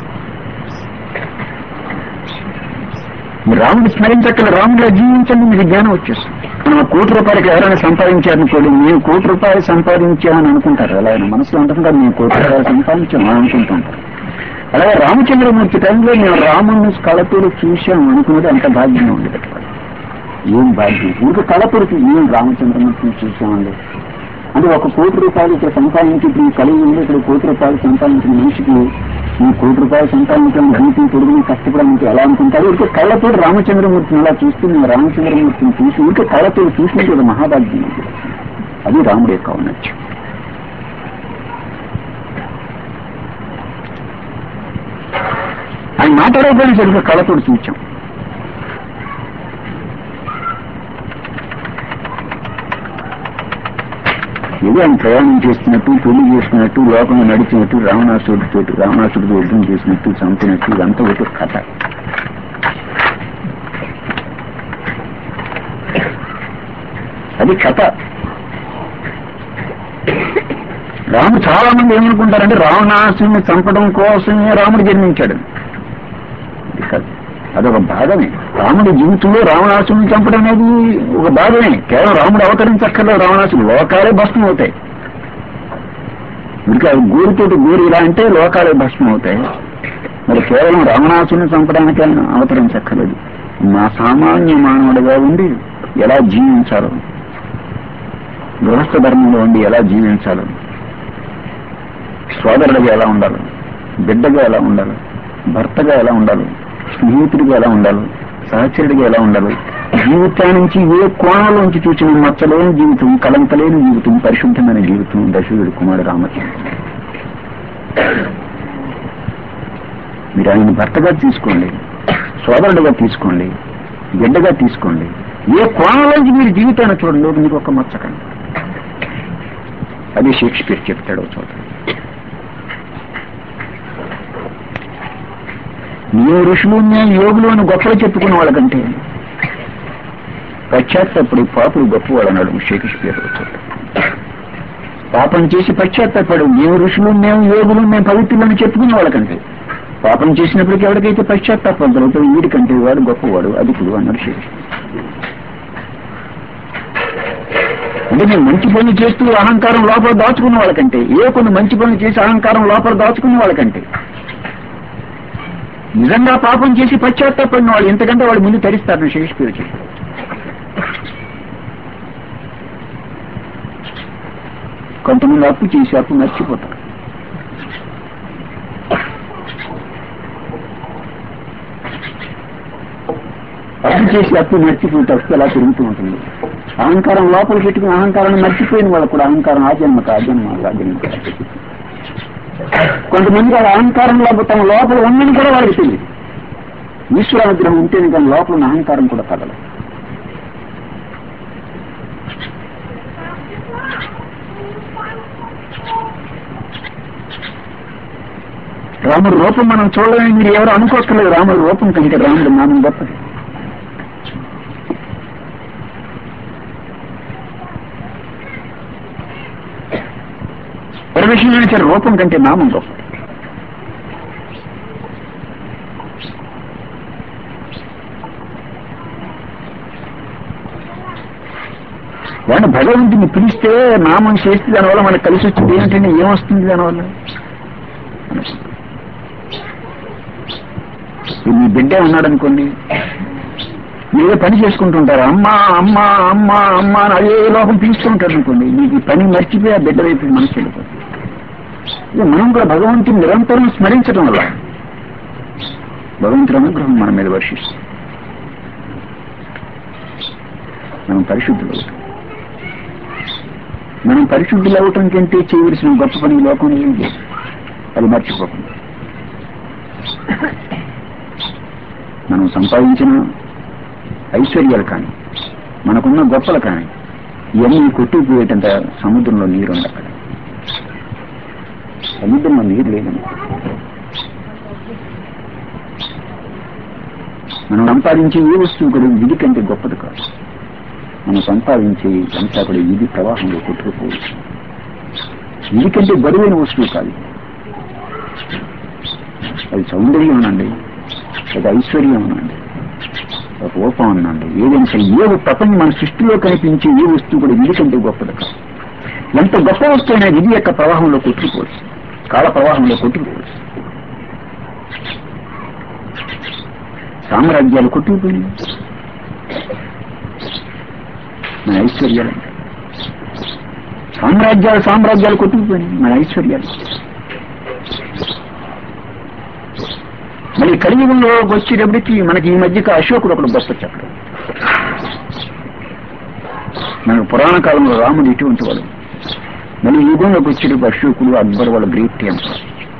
[SPEAKER 1] మీరు రాముడిని స్మరించక్కల రాముడిలా జీవించండి, మీకు జ్ఞానం వచ్చేస్తుంది. మనం ₹1,00,00,000 ఎవరైనా సంపాదించారనుకోండి, మేము ₹1,00,00,000 సంపాదించామని అనుకుంటారు. అలా ఆయన మనసులో అంటున్నారు, మేము ₹1,00,00,000 సంపాదించాము అని అనుకుంటుంటారు. అలాగే రామచంద్రమూర్తి టైంలో మేము రాముడిని కళతోడు చూశాము అనుకున్నది అంత భాగ్యం ఉండేది. ఏం భాగ్యం! ఇంకా కళతోడికి మేము రామచంద్రమూర్తిని చూసామండి అంటే ₹1,00,00,000 ఇక్కడ సంపాదించి ఇప్పుడు కలిగి ఉంది. ఇక్కడ ₹1,00,00,000 సంపాదించిన మనిషికి ఈ ₹1,00,00,000 సంపాదించడం జీవితం పొడుగుని కష్టపడడానికి ఎలా అనుకుంటారు? ఇంకా కళ్ళతో రామచంద్రమూర్తిని అలా చూస్తూ మేము రామచంద్రమూర్తిని చూసి ఇంకా కళ్ళతో చూసినట్టు ఒక మహాభాగ్యం. అది రాముడి యొక్క ఔన్నత్యం. ఆయన మాట్లాడకపోయినా సరిగ్గా కళ్ళతో చూచాం. ఇది ఆయన ప్రయాణం చేస్తున్నట్టు, పెళ్లి చేస్తున్నట్టు, లోకంలో నడిచినట్టు, రావణాసుడితో యుద్ధం చేసినట్టు, చంపినట్టు, ఇదంతా ఒక కథ. అది కథ. రాముడు చాలా మంది ఏమనుకుంటారంటే రావణాసుడిని చంపడం కోసమే రాముడు జన్మించాడు. అదొక భాగమే. రాముడి జీవితంలో రావణాసుడిని చంపడం అనేది ఒక భాగమే. కేవలం రాముడు అవతరించక్కర్లేదు, రావణాసుడు లోకాలే భస్మం అవుతాయి. ఇంకా గోరుతోటి గోరు ఇలా అంటే లోకాలే భస్మం అవుతాయి. మరి కేవలం రావణాసుడిని చంపడానికి అవతరించక్కర్లేదు. మా సామాన్య మానవుడిగా ఉండి ఎలా జీవించాలో, గృహస్థ ధర్మంలో ఉండి ఎలా జీవించాలో, సోదరుడిగా ఎలా ఉండాలి, బిడ్డగా ఎలా ఉండాలి, భర్తగా ఎలా ఉండాలి, స్నేహితుడిగా ఎలా ఉండాలి, సహచరుడిగా ఎలా ఉండాలి, జీవితానికి ఏ కోణంలోంచి చూసిన మచ్చలేని జీవితం, కలంకలేని జీవితం, పరిశుద్ధమైన జీవితం దశరథుడి కుమారుడు రామచంద్ర. మీరు ఆయన భర్తగా తీసుకోండి, సోదరుడిగా తీసుకోండి, బిడ్డగా తీసుకోండి, ఏ కోణంలోంచి మీరు జీవితాన్ని చూడండి, మీకు ఒక మచ్చకండి. అది షేక్స్పియర్ చెప్తాడు చోట. మేము ఋషులు మేము యోగులు అని గొప్పలు చెప్పుకున్న వాళ్ళకంటే పశ్చాత్తాపడి పాపుడు గొప్పవాడు అన్నాడు షేక్స్పియర్. పాపం చేసి పశ్చాత్తాపడు మేము ఋషులు మేము యోగులు మేము పవిత్రులని చెప్పుకున్న వాళ్ళకంటే పాపం చేసినప్పటికీ ఎవరికైతే పశ్చాత్తాపం జరుగుతుంది వీడికంటే వాడు గొప్పవాడు అధికుడు అన్నాడు షేక్స్పియర్. అంటే మేము మంచి పనులు చేస్తూ అహంకారం లోపల దాచుకున్న వాళ్ళకంటే, కొన్ని మంచి పనులు చేసి అహంకారం లోపల దాచుకున్న వాళ్ళకంటే నిజంగా పాపం చేసి పశ్చాత్తాపడిన వాళ్ళు ఎంతకంటే వాళ్ళు ముందు తరిస్తారు షేక్స్పియర్ చెప్పారు. కొంతమంది అప్పు చేసి అప్పు మర్చిపోతారు. అప్పు చేసి అప్పు మర్చిపోతే అప్పు ఎలా పెరుగుతూ ఉంటుంది. అహంకారం లోపల పెట్టుకుని అహంకారాన్ని మర్చిపోయిన వాళ్ళు కూడా అహంకారం ఆజన్మక కొంతమంది వాళ్ళ అహంకారంలో తమ లోపల ఉందని కూడా వాళ్ళకి తెలియదు. ఈశ్వరానుగ్రహం ఉంటేనే కానీ లోపల ఉన్న అహంకారం కూడా కదలదు. రాముడి రూపం మనం చూడలేని మీరు ఎవరు అనుకోవట్లేదు. రాముడి రూపం కంటే రాముడు నామం గొప్పది. పరమేశ్వరుని రూపం కంటే నామం గొప్పది. వాడిని భగవంతుని పిలిస్తే నామం చేస్తే దానివల్ల మనకు కలిసి వచ్చింది ఏంటంటే ఏమొస్తుంది దానివల్ల? మీ బిడ్డే ఉన్నాడనుకోండి, మీరే పని చేసుకుంటుంటారు, అమ్మా అమ్మా అమ్మా అమ్మా అని అదే లోకం పిలుస్తుంటారు అనుకోండి, మీకు పని మర్చిపోయి ఆ బిడ్డ వైపు మనసు వెళ్ళిపోతుంది. మనం కూడా భగవంతుని నిరంతరం స్మరించడం వల్ల భగవంతుని అనుగ్రహం మన మీద వర్షిస్తుంది. మనం పరిశుద్ధులు అవుతాం. మనం పరిశుద్ధులు అవటం కంటే చేయవలసిన గొప్ప పని లోకంలో ఏం లేదు. అది మర్చిపోకుండా మనం సంపాదించిన ఐశ్వర్యాలు కానీ మనకున్న గొప్పలు కానీ ఇవన్నీ కొట్టుకుపోయేటంత సముద్రంలో నీరుంది. అక్కడ సముద్రంలో నీరు లేదని మనం సంపాదించే ఏ వస్తువు కూడా విధి కంటే గొప్పది కాదు. మనం సంపాదించే అంతా కూడా విధి ప్రవాహంలో కొట్టుకుపోవచ్చు. విధి కంటే బరువైన వస్తువు కాదు. అది సౌందర్యం అనండి, అది ఐశ్వర్యం అనండి, ఒక రూపం అనండి, ఏదైనా సరే ఏ ప్రపంచం మన సృష్టిలో కనిపించే ఏ వస్తువు కూడా విధి కంటే గొప్పది కాదు. ఎంత గొప్ప వస్తువు అయినా విధి యొక్క ప్రవాహంలో కొట్టుకుపోవచ్చు, కాల ప్రవాహంలో కొట్టుకుపోవచ్చు. సామ్రాజ్యాలు కొట్టుకుపోయినాయి మన ఐశ్వర్యాలు. సామ్రాజ్యాలు కొట్టుకుపోయినాయి మన ఐశ్వర్యాలు. మళ్ళీ కలియుగంలో వచ్చేటప్పటికి మనకి ఈ మధ్యకి అశోకుడు ఒకడు గొప్ప చెప్పడం. మనకు పురాణ కాలంలో రాముడు ఇటువంటి వాడు. మళ్ళీ యుగంలోకి వచ్చేటప్పుడు అశోకుడు, అక్బర్ వాళ్ళ గ్రేట్ టెంపర్.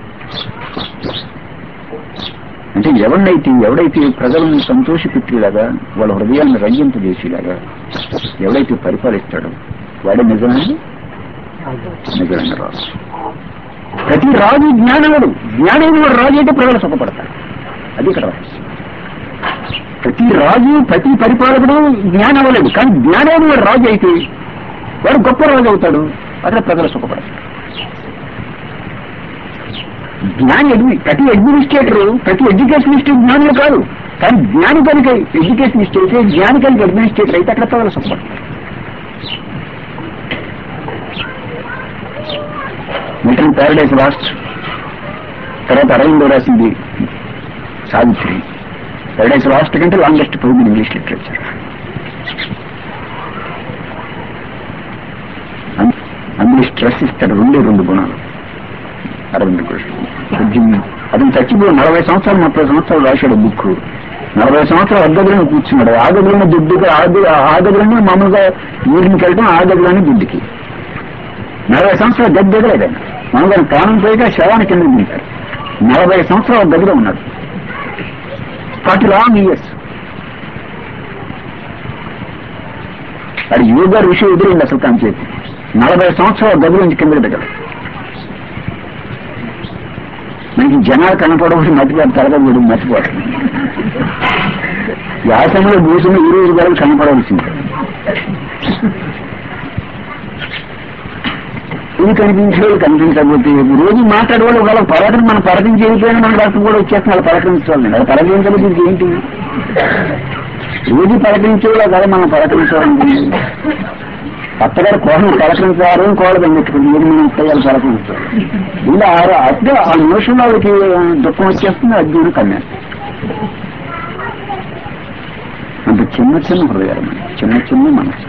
[SPEAKER 1] అంటే ఎవడైతే ప్రజలను సంతోషపెట్టేలాగా వాళ్ళ హృదయాన్ని రంజింపజేసేలాగా ఎవడైతే పరిపాలిస్తాడో వాడే నిజమైన రాజు. ప్రతి రాజు జ్ఞానముడు. జ్ఞానైన వాడు రాజు అయితే ప్రజలు సుఖపడతారు. అది ఇక్కడ ప్రతి రాజు ప్రతి పరిపాలకుడు జ్ఞానం అవ్వలేదు, కానీ జ్ఞానైన వాడు రాజు అయితే వాడు గొప్ప రాజు అవుతాడు. అక్కడ ప్రజలు సుఖపడతారు. ప్రతి అడ్మినిస్ట్రేటర్, ప్రతి ఎడ్యుకేషనిస్ట్ జ్ఞానులు కాదు, కానీ జ్ఞాని కనుక ఎడ్యుకేషనిస్ట్ అయితే, జ్ఞాని కనుక అడ్మినిస్ట్రేటర్ అయితే అక్కడ ప్రజలు సుఖపడతారు. మిల్టన్ ప్యారడైజ్ లాస్ట్, తర్వాత అరవిందో రాసింది సావిత్రి. ప్యారడైజ్ లాస్ట్ కంటే లాంగెస్ట్ పోయింది ఇంగ్లీష్ లిటరేచర్. అందులో స్ట్రెస్ ఇస్తాడు 2 గుణాలు. అరవింద్ కృష్ణ అతను చచ్చిపోయి 40 సంవత్సరాలు 30 సంవత్సరాలు రాశాడు బుక్. 40 సంవత్సరాలు అద్దగలను కూర్చున్నాడు. ఆ గదిలోనే దుడ్డుగా ఆ గదిలోనే మామూలుగా ఊరికి వెళ్ళడం, ఆ గదిలోనే దుడ్డుకి 40 సంవత్సరాలు గది దిగలేదండి. మామూలుగా ప్రాణం పోయిగా శవాన్ని కింద దింటారు. 40 సంవత్సరాలు గదిలో ఉన్నాడు. 40 long years. అది యోగా ఋషి ఎదురైంది అసలు తన చేతి. 40 సంవత్సరాలు గది నుంచి కిందకి దిగలేదు. మనకి జనాలు కనపడవచ్చు, మర్చిపోయారు, తరగతి మర్చిపోవడం. వ్యాసంలో భూషణ 20 వరకు కనపడవలసింది. ఇది కనిపించేవాళ్ళు కనిపించకపోతే రోజు మాట్లాడేవాళ్ళు వాళ్ళ పర్యటన మనం పర్యటన చేయకపోయినా మన రక్తం కూడా వచ్చేస్తుంది. వాళ్ళు పర్యటించాలి. అది పర్యటించలేదు. ఇది ఏంటి? రోజు పర్యటించేవాళ్ళు కదా మనం పర్యటించాలి. అత్తగారు కోహం పలకరించారు, కోళ్ళ పెట్టుకుంది, ఏది మనం ఉత్తగాలు పలకరించారు. ఇలా అప్పుడే ఆ నిమిషంలో వాళ్ళకి దుఃఖం వచ్చేస్తుంది, అజ్ఞానం కన్నేస్తుంది. అంత చిన్న హృదయాలు, చిన్న మనసు.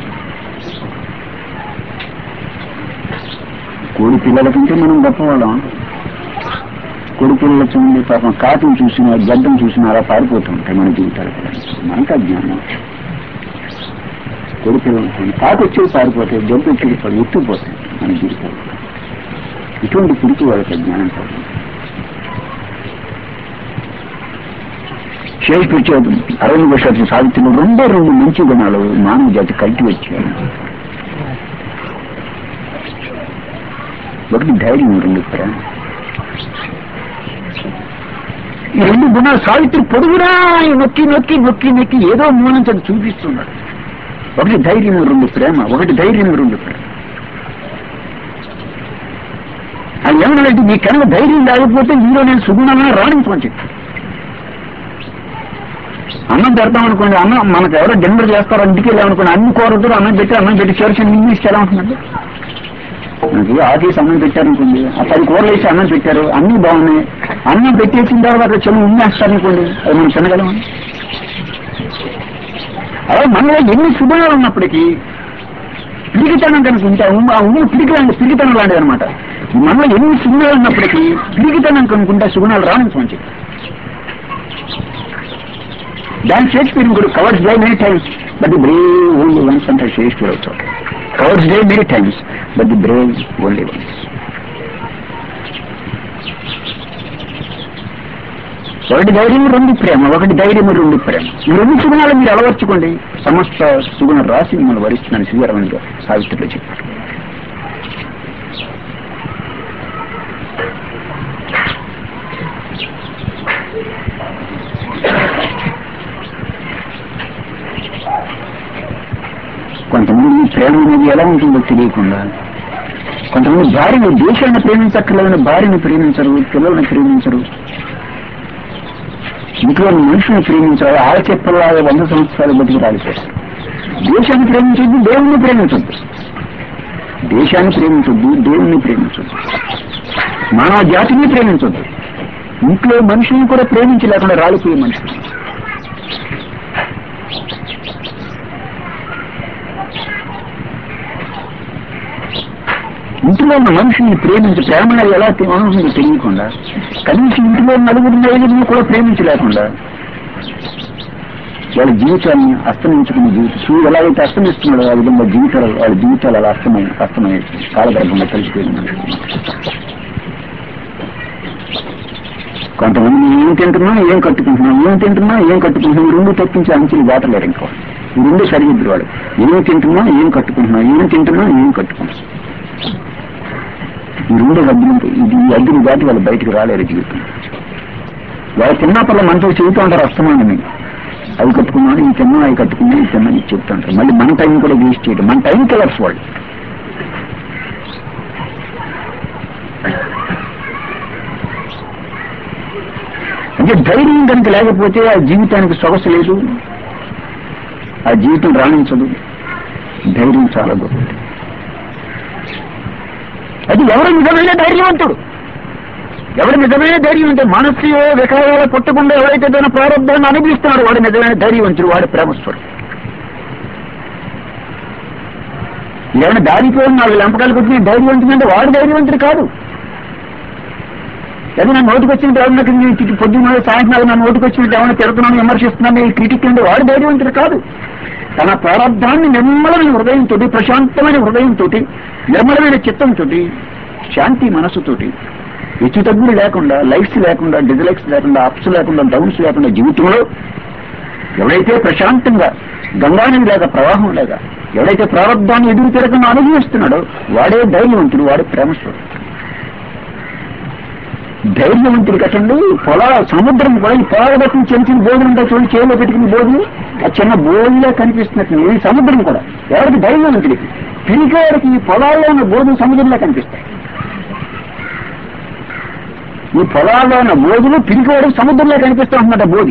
[SPEAKER 1] కోడి పిల్లల కంటే మనం గొప్పవాళ్ళం. కోడి పిల్లల చూడండి, పాపం కాటును చూసినా గడ్డం చూసినా అలా పారిపోతుంటాయి మన జీవితాలు. మనకు అజ్ఞానం. కోడి పిల్లలు కాకు వచ్చేది పారిపోతాయి, జంతు వచ్చేది ఎత్తుకుపోతాయి మన జీవితాలు. ఇటువంటి పిరికి వాళ్ళకి జ్ఞానం కాదు. షేక్స్పియర్ అరవింద్ ఘోష్ సావిత్రిలో 2 మంచి గుణాలు మానవ జాతి కల్టివేట్ చేయాలి. ఒకటి ధైర్యం, 2 ప్రేమ. ఈ 2 గుణాలు సావిత్రి పొడుగునా నొక్కి నొక్కి నొక్కి నొక్కి ఏదో మూలం చది చూపిస్తున్నాడు. ఒకటి ధైర్యం, 2 ప్రేమ. ఒకటి ధైర్యం, 2 ప్రేమ. అది ఏమన్నాడంటే నీ కనుక ధైర్యం లేకపోతే ఇందులో నేను సుగుణాలను రాణించమని చెప్పి అన్నం పెడతాం అనుకోండి, అన్నం మనకు ఎవరో డిన్నర్ చేస్తారో ఇంటికి వెళ్ళామనుకోండి, అన్ని కూరతో అన్నం పెట్టి చేర్చి ఇంగ్లీష్కి ఎలా ఉంటుందండి? మనకి ఆకేసి అన్నం పెట్టారనుకోండి, ఆ 10 కూరలు వేసి అన్నం పెట్టారు, అన్ని బాగున్నాయి, అన్నం పెట్టేసిన తర్వాత చెల్లి ఉమ్మేస్తారనుకోండి, అది మనం తినగలం. అలా మనలో ఎన్ని శుభాలు ఉన్నప్పటికీ పిరిగితనం కనుక ఉంటే ఆ ఉమ్మ పిరిగితనం లాంటిది అనమాట. మనలో ఎన్ని శుభాలు ఉన్నప్పటికీ పిరిగితనం కనుకుంటే శుభాలు రానికి మంచి. దాని షేక్స్పియర్ కూడా cowards die many times but the brave only once అంటే షేక్స్పియర్ అవుతాడు. Cowards die many times but the brave only once. ఒకటి ధైర్యం, 2 ప్రేమ, ఒకటి ధైర్యం, 2 ప్రేమ. ఈ 2 సుగుణాలు మీరు అలవర్చుకోండి, సమస్త సుగుణ రాశి మిమ్మల్ని వరిస్తుందని శ్రీరమణ గారు సావిత్రిలో చెప్పారు. కొంతమంది ప్రేమ అనేది ఎలా ఉంటుందో తెలియకుండా, కొంతమంది భార్యను దేశాన్ని ప్రేమించక్కర్లేదని భార్యను ప్రేమించరు, పిల్లల్ని ప్రేమించరు, ఇంట్లో మనుషుని ప్రేమించాలి, ఆడచెప్పలాగా 100 సంవత్సరాలు బతికి రాలిపోతారు. దేశాన్ని ప్రేమించొద్దు, దేవుణ్ణి ప్రేమించొద్దు. దేశాన్ని ప్రేమించొద్దు, దేవుణ్ణి ప్రేమించొద్దు, మానవ జాతిని ప్రేమించొద్దు. ఇంట్లో మనుషుల్ని కూడా ప్రేమించలేకుండా రాలిపోయే మనుషులు. ఇంట్లో ఉన్న మనుషుల్ని ప్రేమించి ప్రేమ ఎలా అనుకుందో తెలియకుండా, కనీసం ఇంట్లో 4-5 కూడా ప్రేమించలేకుండా వాళ్ళ జీవితాన్ని అస్తమించుకున్న సూర్యుడు ఎలాగైతే అస్తమిస్తున్నాడో ఆ విధంగా వాళ్ళ జీవితాలు అలా అస్తమయ్యే కాలగర్భంగా కలిసిపోయిన మనుషులు. కొంతమంది ఏం తింటున్నా ఏం కట్టుకుంటున్నాం, ఏం తింటున్నా ఏం కట్టుకుంటున్నాం, 2 తప్పించి అంచెలు దాటలేరు. ఇంకా 2 సరిగిద్దరు వాడు. ఏం తింటున్నా ఏం కట్టుకుంటున్నా, ఏం తింటున్నా ఏం కట్టుకుంటున్నా, ఈ 2 అగ్ని, ఈ అగ్ని దాటి వాళ్ళు బయటకు రాలేరు జీవితం. వాళ్ళు తిన్నపల్ల మనతో చెబుతూ ఉంటారు అస్తమానని, అవి కట్టుకున్నాను, ఈ తిన్నా అవి కట్టుకున్నా, ఈ తిన్నా ఇది చెప్తూ ఉంటారు. మళ్ళీ మన టైం కూడా వేస్ట్ చేయడం, మన టైం కిల్లర్స్ వాళ్ళు. అంటే ధైర్యం కనుక లేకపోతే ఆ జీవితానికి సొగసు లేదు, ఆ జీవితం రాణించదు. ధైర్యం చాలా గొప్పది. అది ఎవరు నిజమైన ధైర్యవంతుడు, ఎవరు నిజమైన ధైర్యం అంటే మనస్సు వికారాల పుట్టకుండా ఎవరైతే తన ప్రారంభాన్ని అనుభవిస్తున్నాడో వాడు నిజమైన ధైర్యవంతుడు, వాడు ప్రేమస్వరుడు. ఏమైనా దారిపోయి 4 లంపకాలు కొట్టిన ధైర్యవంతుడు వాడు ధైర్యవంతుడు కాదు. అది నా నోటికి వచ్చినట్టు ఎవరినకి పొద్దున్న సాయంత్రం నా నోటికి వచ్చినట్టు ఏమైనా తిరుగుతున్నాను, విమర్శిస్తున్నాను, ఈ క్రిటిక్ అంటే వాడు ధైర్యవంతుడు కాదు. తన ప్రారంభాన్ని నిర్మలమైన హృదయంతో, ప్రశాంతమైన హృదయంతో, నిర్మలమైన చిత్తంతో, శాంతి మనసుతోటి, హెచ్చు తగ్గులు లేకుండా, లైక్స్ లేకుండా, డిజలైక్స్ లేకుండా, అప్స్ లేకుండా, డౌన్స్ లేకుండా జీవితంలో ఎవరైతే ప్రశాంతంగా గంగానది లేక ప్రవాహం లేక ఎవరైతే ప్రారంభాన్ని ఎదురు తిరగకుండా అనుభవిస్తున్నాడో వాడే ధైర్యవంతుడు, వాడే ప్రేమస్వరుడు. ధైర్యవంతుడు కట్టండి. సముద్రం కూడా ఈ పొలాల బట్టి చెంచిన బోధులు ఉంటాయి చూడండి, చేతిలో పెట్టుకుని బోధులు, ఆ చిన్న బోధులే కనిపిస్తున్నట్టు ఈ సముద్రం కూడా ఎవరికి ధైర్యవంతుడికి, పిరికేవాడికి ఈ పొలాల్లో ఉన్న బోధులు సముద్రంలో కనిపిస్తాయి. ఈ పొలాల్లో ఉన్న బోధులు పిరికేవాడికి సముద్రంలో కనిపిస్తూ ఉంటున్నట్ట బోధి.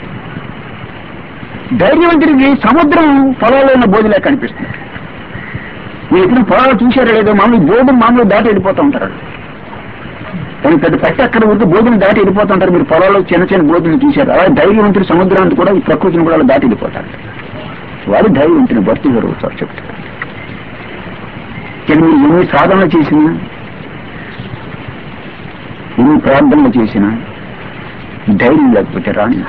[SPEAKER 1] ధైర్యవంతుడికి సముద్రం పొలాల్లో ఉన్న బోధులే కనిపిస్తుంది. మీరు ఎప్పుడు పొలాలు చూశారో లేదో, మామూలు బోధులు మామూలు దాటి వెళ్ళిపోతూ ఉంటారు. కానీ పెద్ద పెద్ద అక్కడ ఊరికి బోధులు దాటి వెళ్ళిపోతుంటారు. మీరు పొలాల్లో చిన్న చిన్న బోధులు చూశారు. అలాగే ధైర్యవంతుడు సముద్రాన్ని కూడా ఈ ప్రకృతిని కూడా దాటి వెళ్ళిపోతారు. వాడు ధైర్యవంతుని భర్తీ జరుగుతారు చెప్తారు. కానీ మీరు ఎన్ని సాధనలు చేసినా, ఎన్ని ప్రార్థనలు చేసినా ధైర్యం లేకపోతే రాని.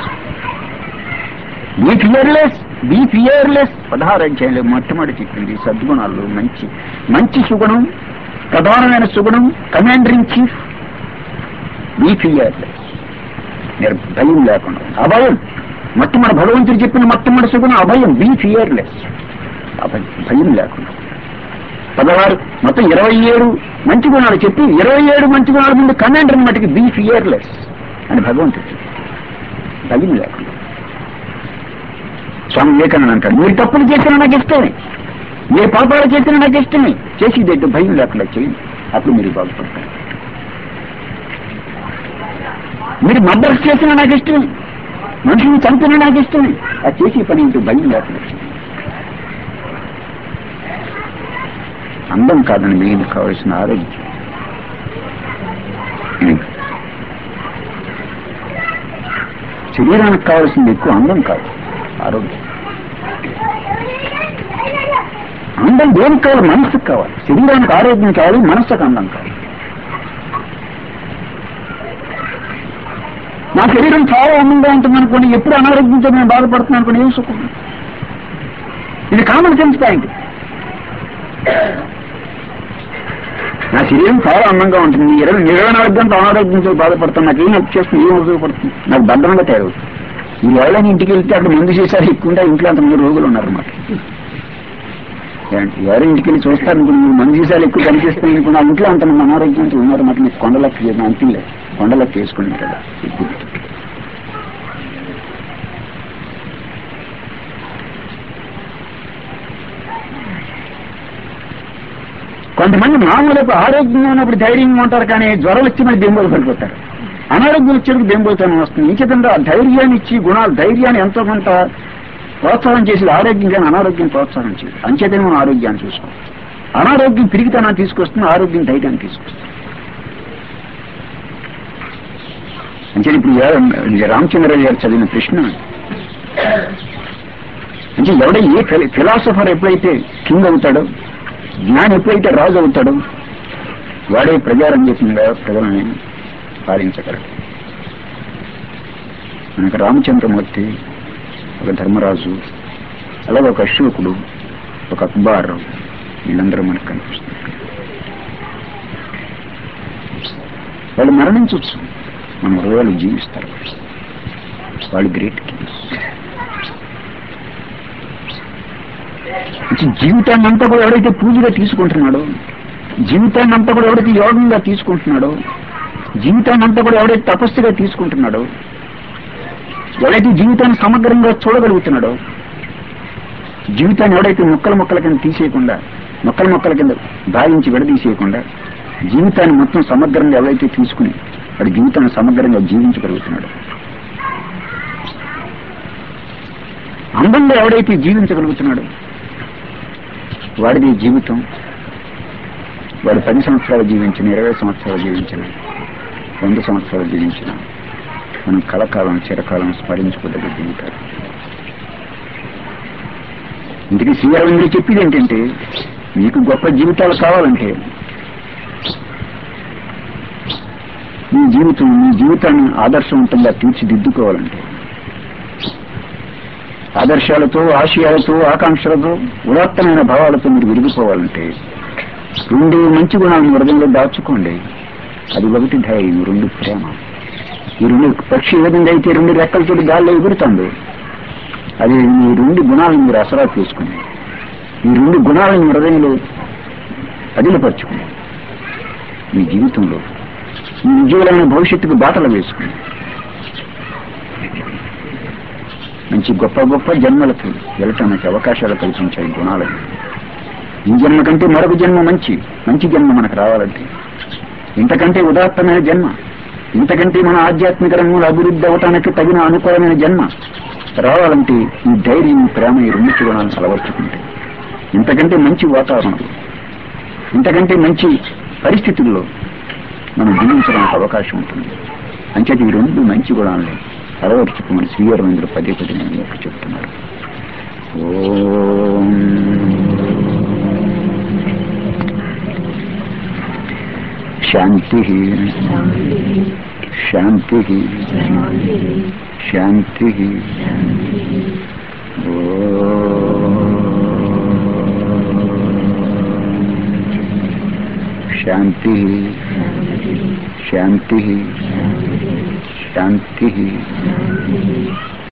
[SPEAKER 1] బీ ఫియర్లెస్ 16 అధ్యాయంలో మొట్టమొదటి చెప్పింది సద్గుణాలు. మంచి సుగుణం, ప్రధానమైన సుగుణం, commander in chief. Be fearless, భయం లేకుండా, అభయం. మొట్టమొదటి భగవంతుడు చెప్పిన మొట్టమొదటి సుగుణం అభయం. బీ ఫియర్లెస్, భయం లేకుండా. 16 మొత్తం 27 మంచి గుణాలు చెప్పి 27 మంచి గుణాల ముందు కమాండర్ మటుకి బీ ఫియర్లెస్ అని భగవంతుడు, భయం లేకుండా. స్వామి వివేకానంద అంటాడు, మీరు తప్పులు చేసినా నాకు ఇష్టమే, మీరు పాపాలు చేసినా నాకు ఇష్టమే, చేసేదైతే భయం లేకుండా చేయండి, అప్పుడు మీరు బాగుపడతారు. మీరు మర్డర్స్ చేసినా నాకు ఇష్టమే, మనుషుని చంపినా నాకు ఇష్టమే. అది చేసే పని ఇంటూ భయం లేకుండా. అందం కాదని మెయిన్ కావాల్సిన ఆరోగ్యం. శరీరానికి కావాల్సింది ఎక్కువ అందం కాదు, ఆరోగ్యం. అందం దేనికి కావాలి? మనసుకు కావాలి. శరీరానికి ఆరోగ్యం కావాలి, మనసుకు అందం కావాలి. నా శరీరం చాలా అందంగా ఉంటుంది అనుకోండి, ఎప్పుడు అనారోగ్యంతో నేను బాధపడుతున్నాను అనుకోండి, ఏం సుఖం? ఇది కామన్ సెన్స్ పాయింట్. నా శరీరం చాలా అందంగా ఉంటుంది, నిరవనారోగ్యంతో అనారోగ్యంతో బాధపడుతాను, నాకు ఏం హెల్ప్ చేస్తుంది, ఏం ఉపయోగపడుతుంది? నాకు భద్రంగా తయారవుతుంది. ఈ ఎవరైనా ఇంటికి వెళ్తే అక్కడ మందు చేశారు ఎక్కువ ఇంట్లో అంతమంది రోగులు ఉన్నారన్నమాట. ఎవరు ఇంటికి వెళ్ళి చూస్తారనుకుని మందు చేశారు ఎక్కువ కనిపిస్తాయి అనుకున్నా ఇంట్లో అంతమంది అనారోగ్యంతో ఉన్నారన్నమాట. మీకు కొండలకి అంతిలే, కొండలకి వేసుకున్నారు కదా. కొంతమంది మామూలు ఆరోగ్యంగా ఉన్నప్పుడు ధైర్యంగా ఉంటారు, కానీ జ్వరం వచ్చి మరి బెంబోలు పడిపోతారు. అనారోగ్యం వచ్చేందుకు బెంబోలుతనం వస్తుంది. ఇంకేతంగా ధైర్యాన్ని ఇచ్చి గుణాలు, ధైర్యాన్ని ఎంతో కొంత ప్రోత్సాహం చేసి ఆరోగ్యం కానీ అనారోగ్యం ప్రోత్సాహం చేసి అంచేతనే మనం ఆరోగ్యాన్ని చూసుకోవాలి. అనారోగ్యం పిరిగితనాన్ని తీసుకొస్తుంది, ఆరోగ్యం ధైర్యాన్ని తీసుకొస్తుంది. అంటే ఇప్పుడు రామచంద్రరావు గారు చదివిన ప్రశ్న అంటే ఎవడో ఏ ఫిలాసఫర్ ఎప్పుడైతే కింగ్ అవుతాడో, జ్ఞాని ఎప్పుడైతే రాజు అవుతాడో, వాడే ప్రజారంజకంగా ప్రజలని పాలించగలడు. మనకు రామచంద్రమూర్తి, ఒక ధర్మరాజు, అలాగే ఒక అశోకుడు, ఒక అక్బార్, వీళ్ళందరూ మనకు కనిపిస్తున్నారు. వాళ్ళు మరణించవచ్చు, మన హృదయాలు జీవిస్తారు. వాళ్ళు గ్రేట్ కింగ్స్. జీవితాన్ని అంతా కూడా ఎవరైతే పూజగా తీసుకుంటున్నాడో, జీవితాన్ని అంతా కూడా ఎవరైతే యోగంగా తీసుకుంటున్నాడో, జీవితాన్ని అంతా కూడా ఎవరైతే తపస్సుగా తీసుకుంటున్నాడో, ఎవరైతే జీవితాన్ని సమగ్రంగా చూడగలుగుతున్నాడో, జీవితాన్ని ఎవడైతే ముక్కల కింద తీసేయకుండా, మొక్కల కింద భావించి విడదీసేయకుండా జీవితాన్ని మొత్తం సమగ్రంగా ఎవరైతే తీసుకుని వాడి జీవితాన్ని సమగ్రంగా జీవించగలుగుతున్నాడు, అందంగా ఎవడైతే జీవించగలుగుతున్నాడో వాడిది జీవితం. వాడు 10 సంవత్సరాలు జీవించిన, 20 సంవత్సరాలు జీవించిన, 100 సంవత్సరాలు జీవించిన మనం కలకాలం చిరకాలం స్మరించుకోదగ్గ జీవితాలు. ఇందుకే శ్రీ అరవిందుడు చెప్పేది ఏంటంటే, మీకు గొప్ప జీవితాలు కావాలంటే మీ జీవితాన్ని ఆదర్శవంతంగా తీర్చిదిద్దుకోవాలంటే, ఆదర్శాలతో, ఆశయాలతో, ఆకాంక్షలతో, ఉదాత్తమైన భావాలతో మీరు విరిగిపోవాలంటే 2 మంచి గుణాలను హృదయంలో దాచుకోండి. అది 1 ధైర్యం, 2 ప్రేమ. ఈ 2 పక్షి ఏ విధంగా అయితే 2 రెక్కలతో గాల్లో ఎగురుతుందో, అది ఈ 2 గుణాలను మీరు అసరా తీసుకుని, ఈ 2 గుణాలను హృదయంలో అదిలపరుచుకుని మీ జీవితంలో మీ ఉజ్వలమైన భవిష్యత్తుకు బాటలు వేసుకుని మంచి గొప్ప జన్మలకు వెళ్ళటానికి అవకాశాలు కల్పించాయి గుణాలను. ఈ జన్మ కంటే మరొక జన్మ మంచి జన్మ మనకు రావాలంటే, ఇంతకంటే ఉదాత్తమైన జన్మ, ఇంతకంటే మన ఆధ్యాత్మిక రంగంలో అభివృద్ధి అవటానికి తగిన అనుకూలమైన జన్మ రావాలంటే ఈ ధైర్యం, ప్రేమ, ఈ 2 గుణాలను అలవర్చుకుంటే, ఇంతకంటే మంచి వాతావరణం, ఇంతకంటే మంచి పరిస్థితుల్లో మనం జీవించడానికి అవకాశం ఉంటుంది. అంచేత ఈ 2 మంచి గుణాలను అలవర్చుకోమని శ్రీ అరవిందుడు పదే నేను చెప్తున్నారు. ఓం శాంతి శాంతి శాంతి. శాంతి శాంతి శాంతి.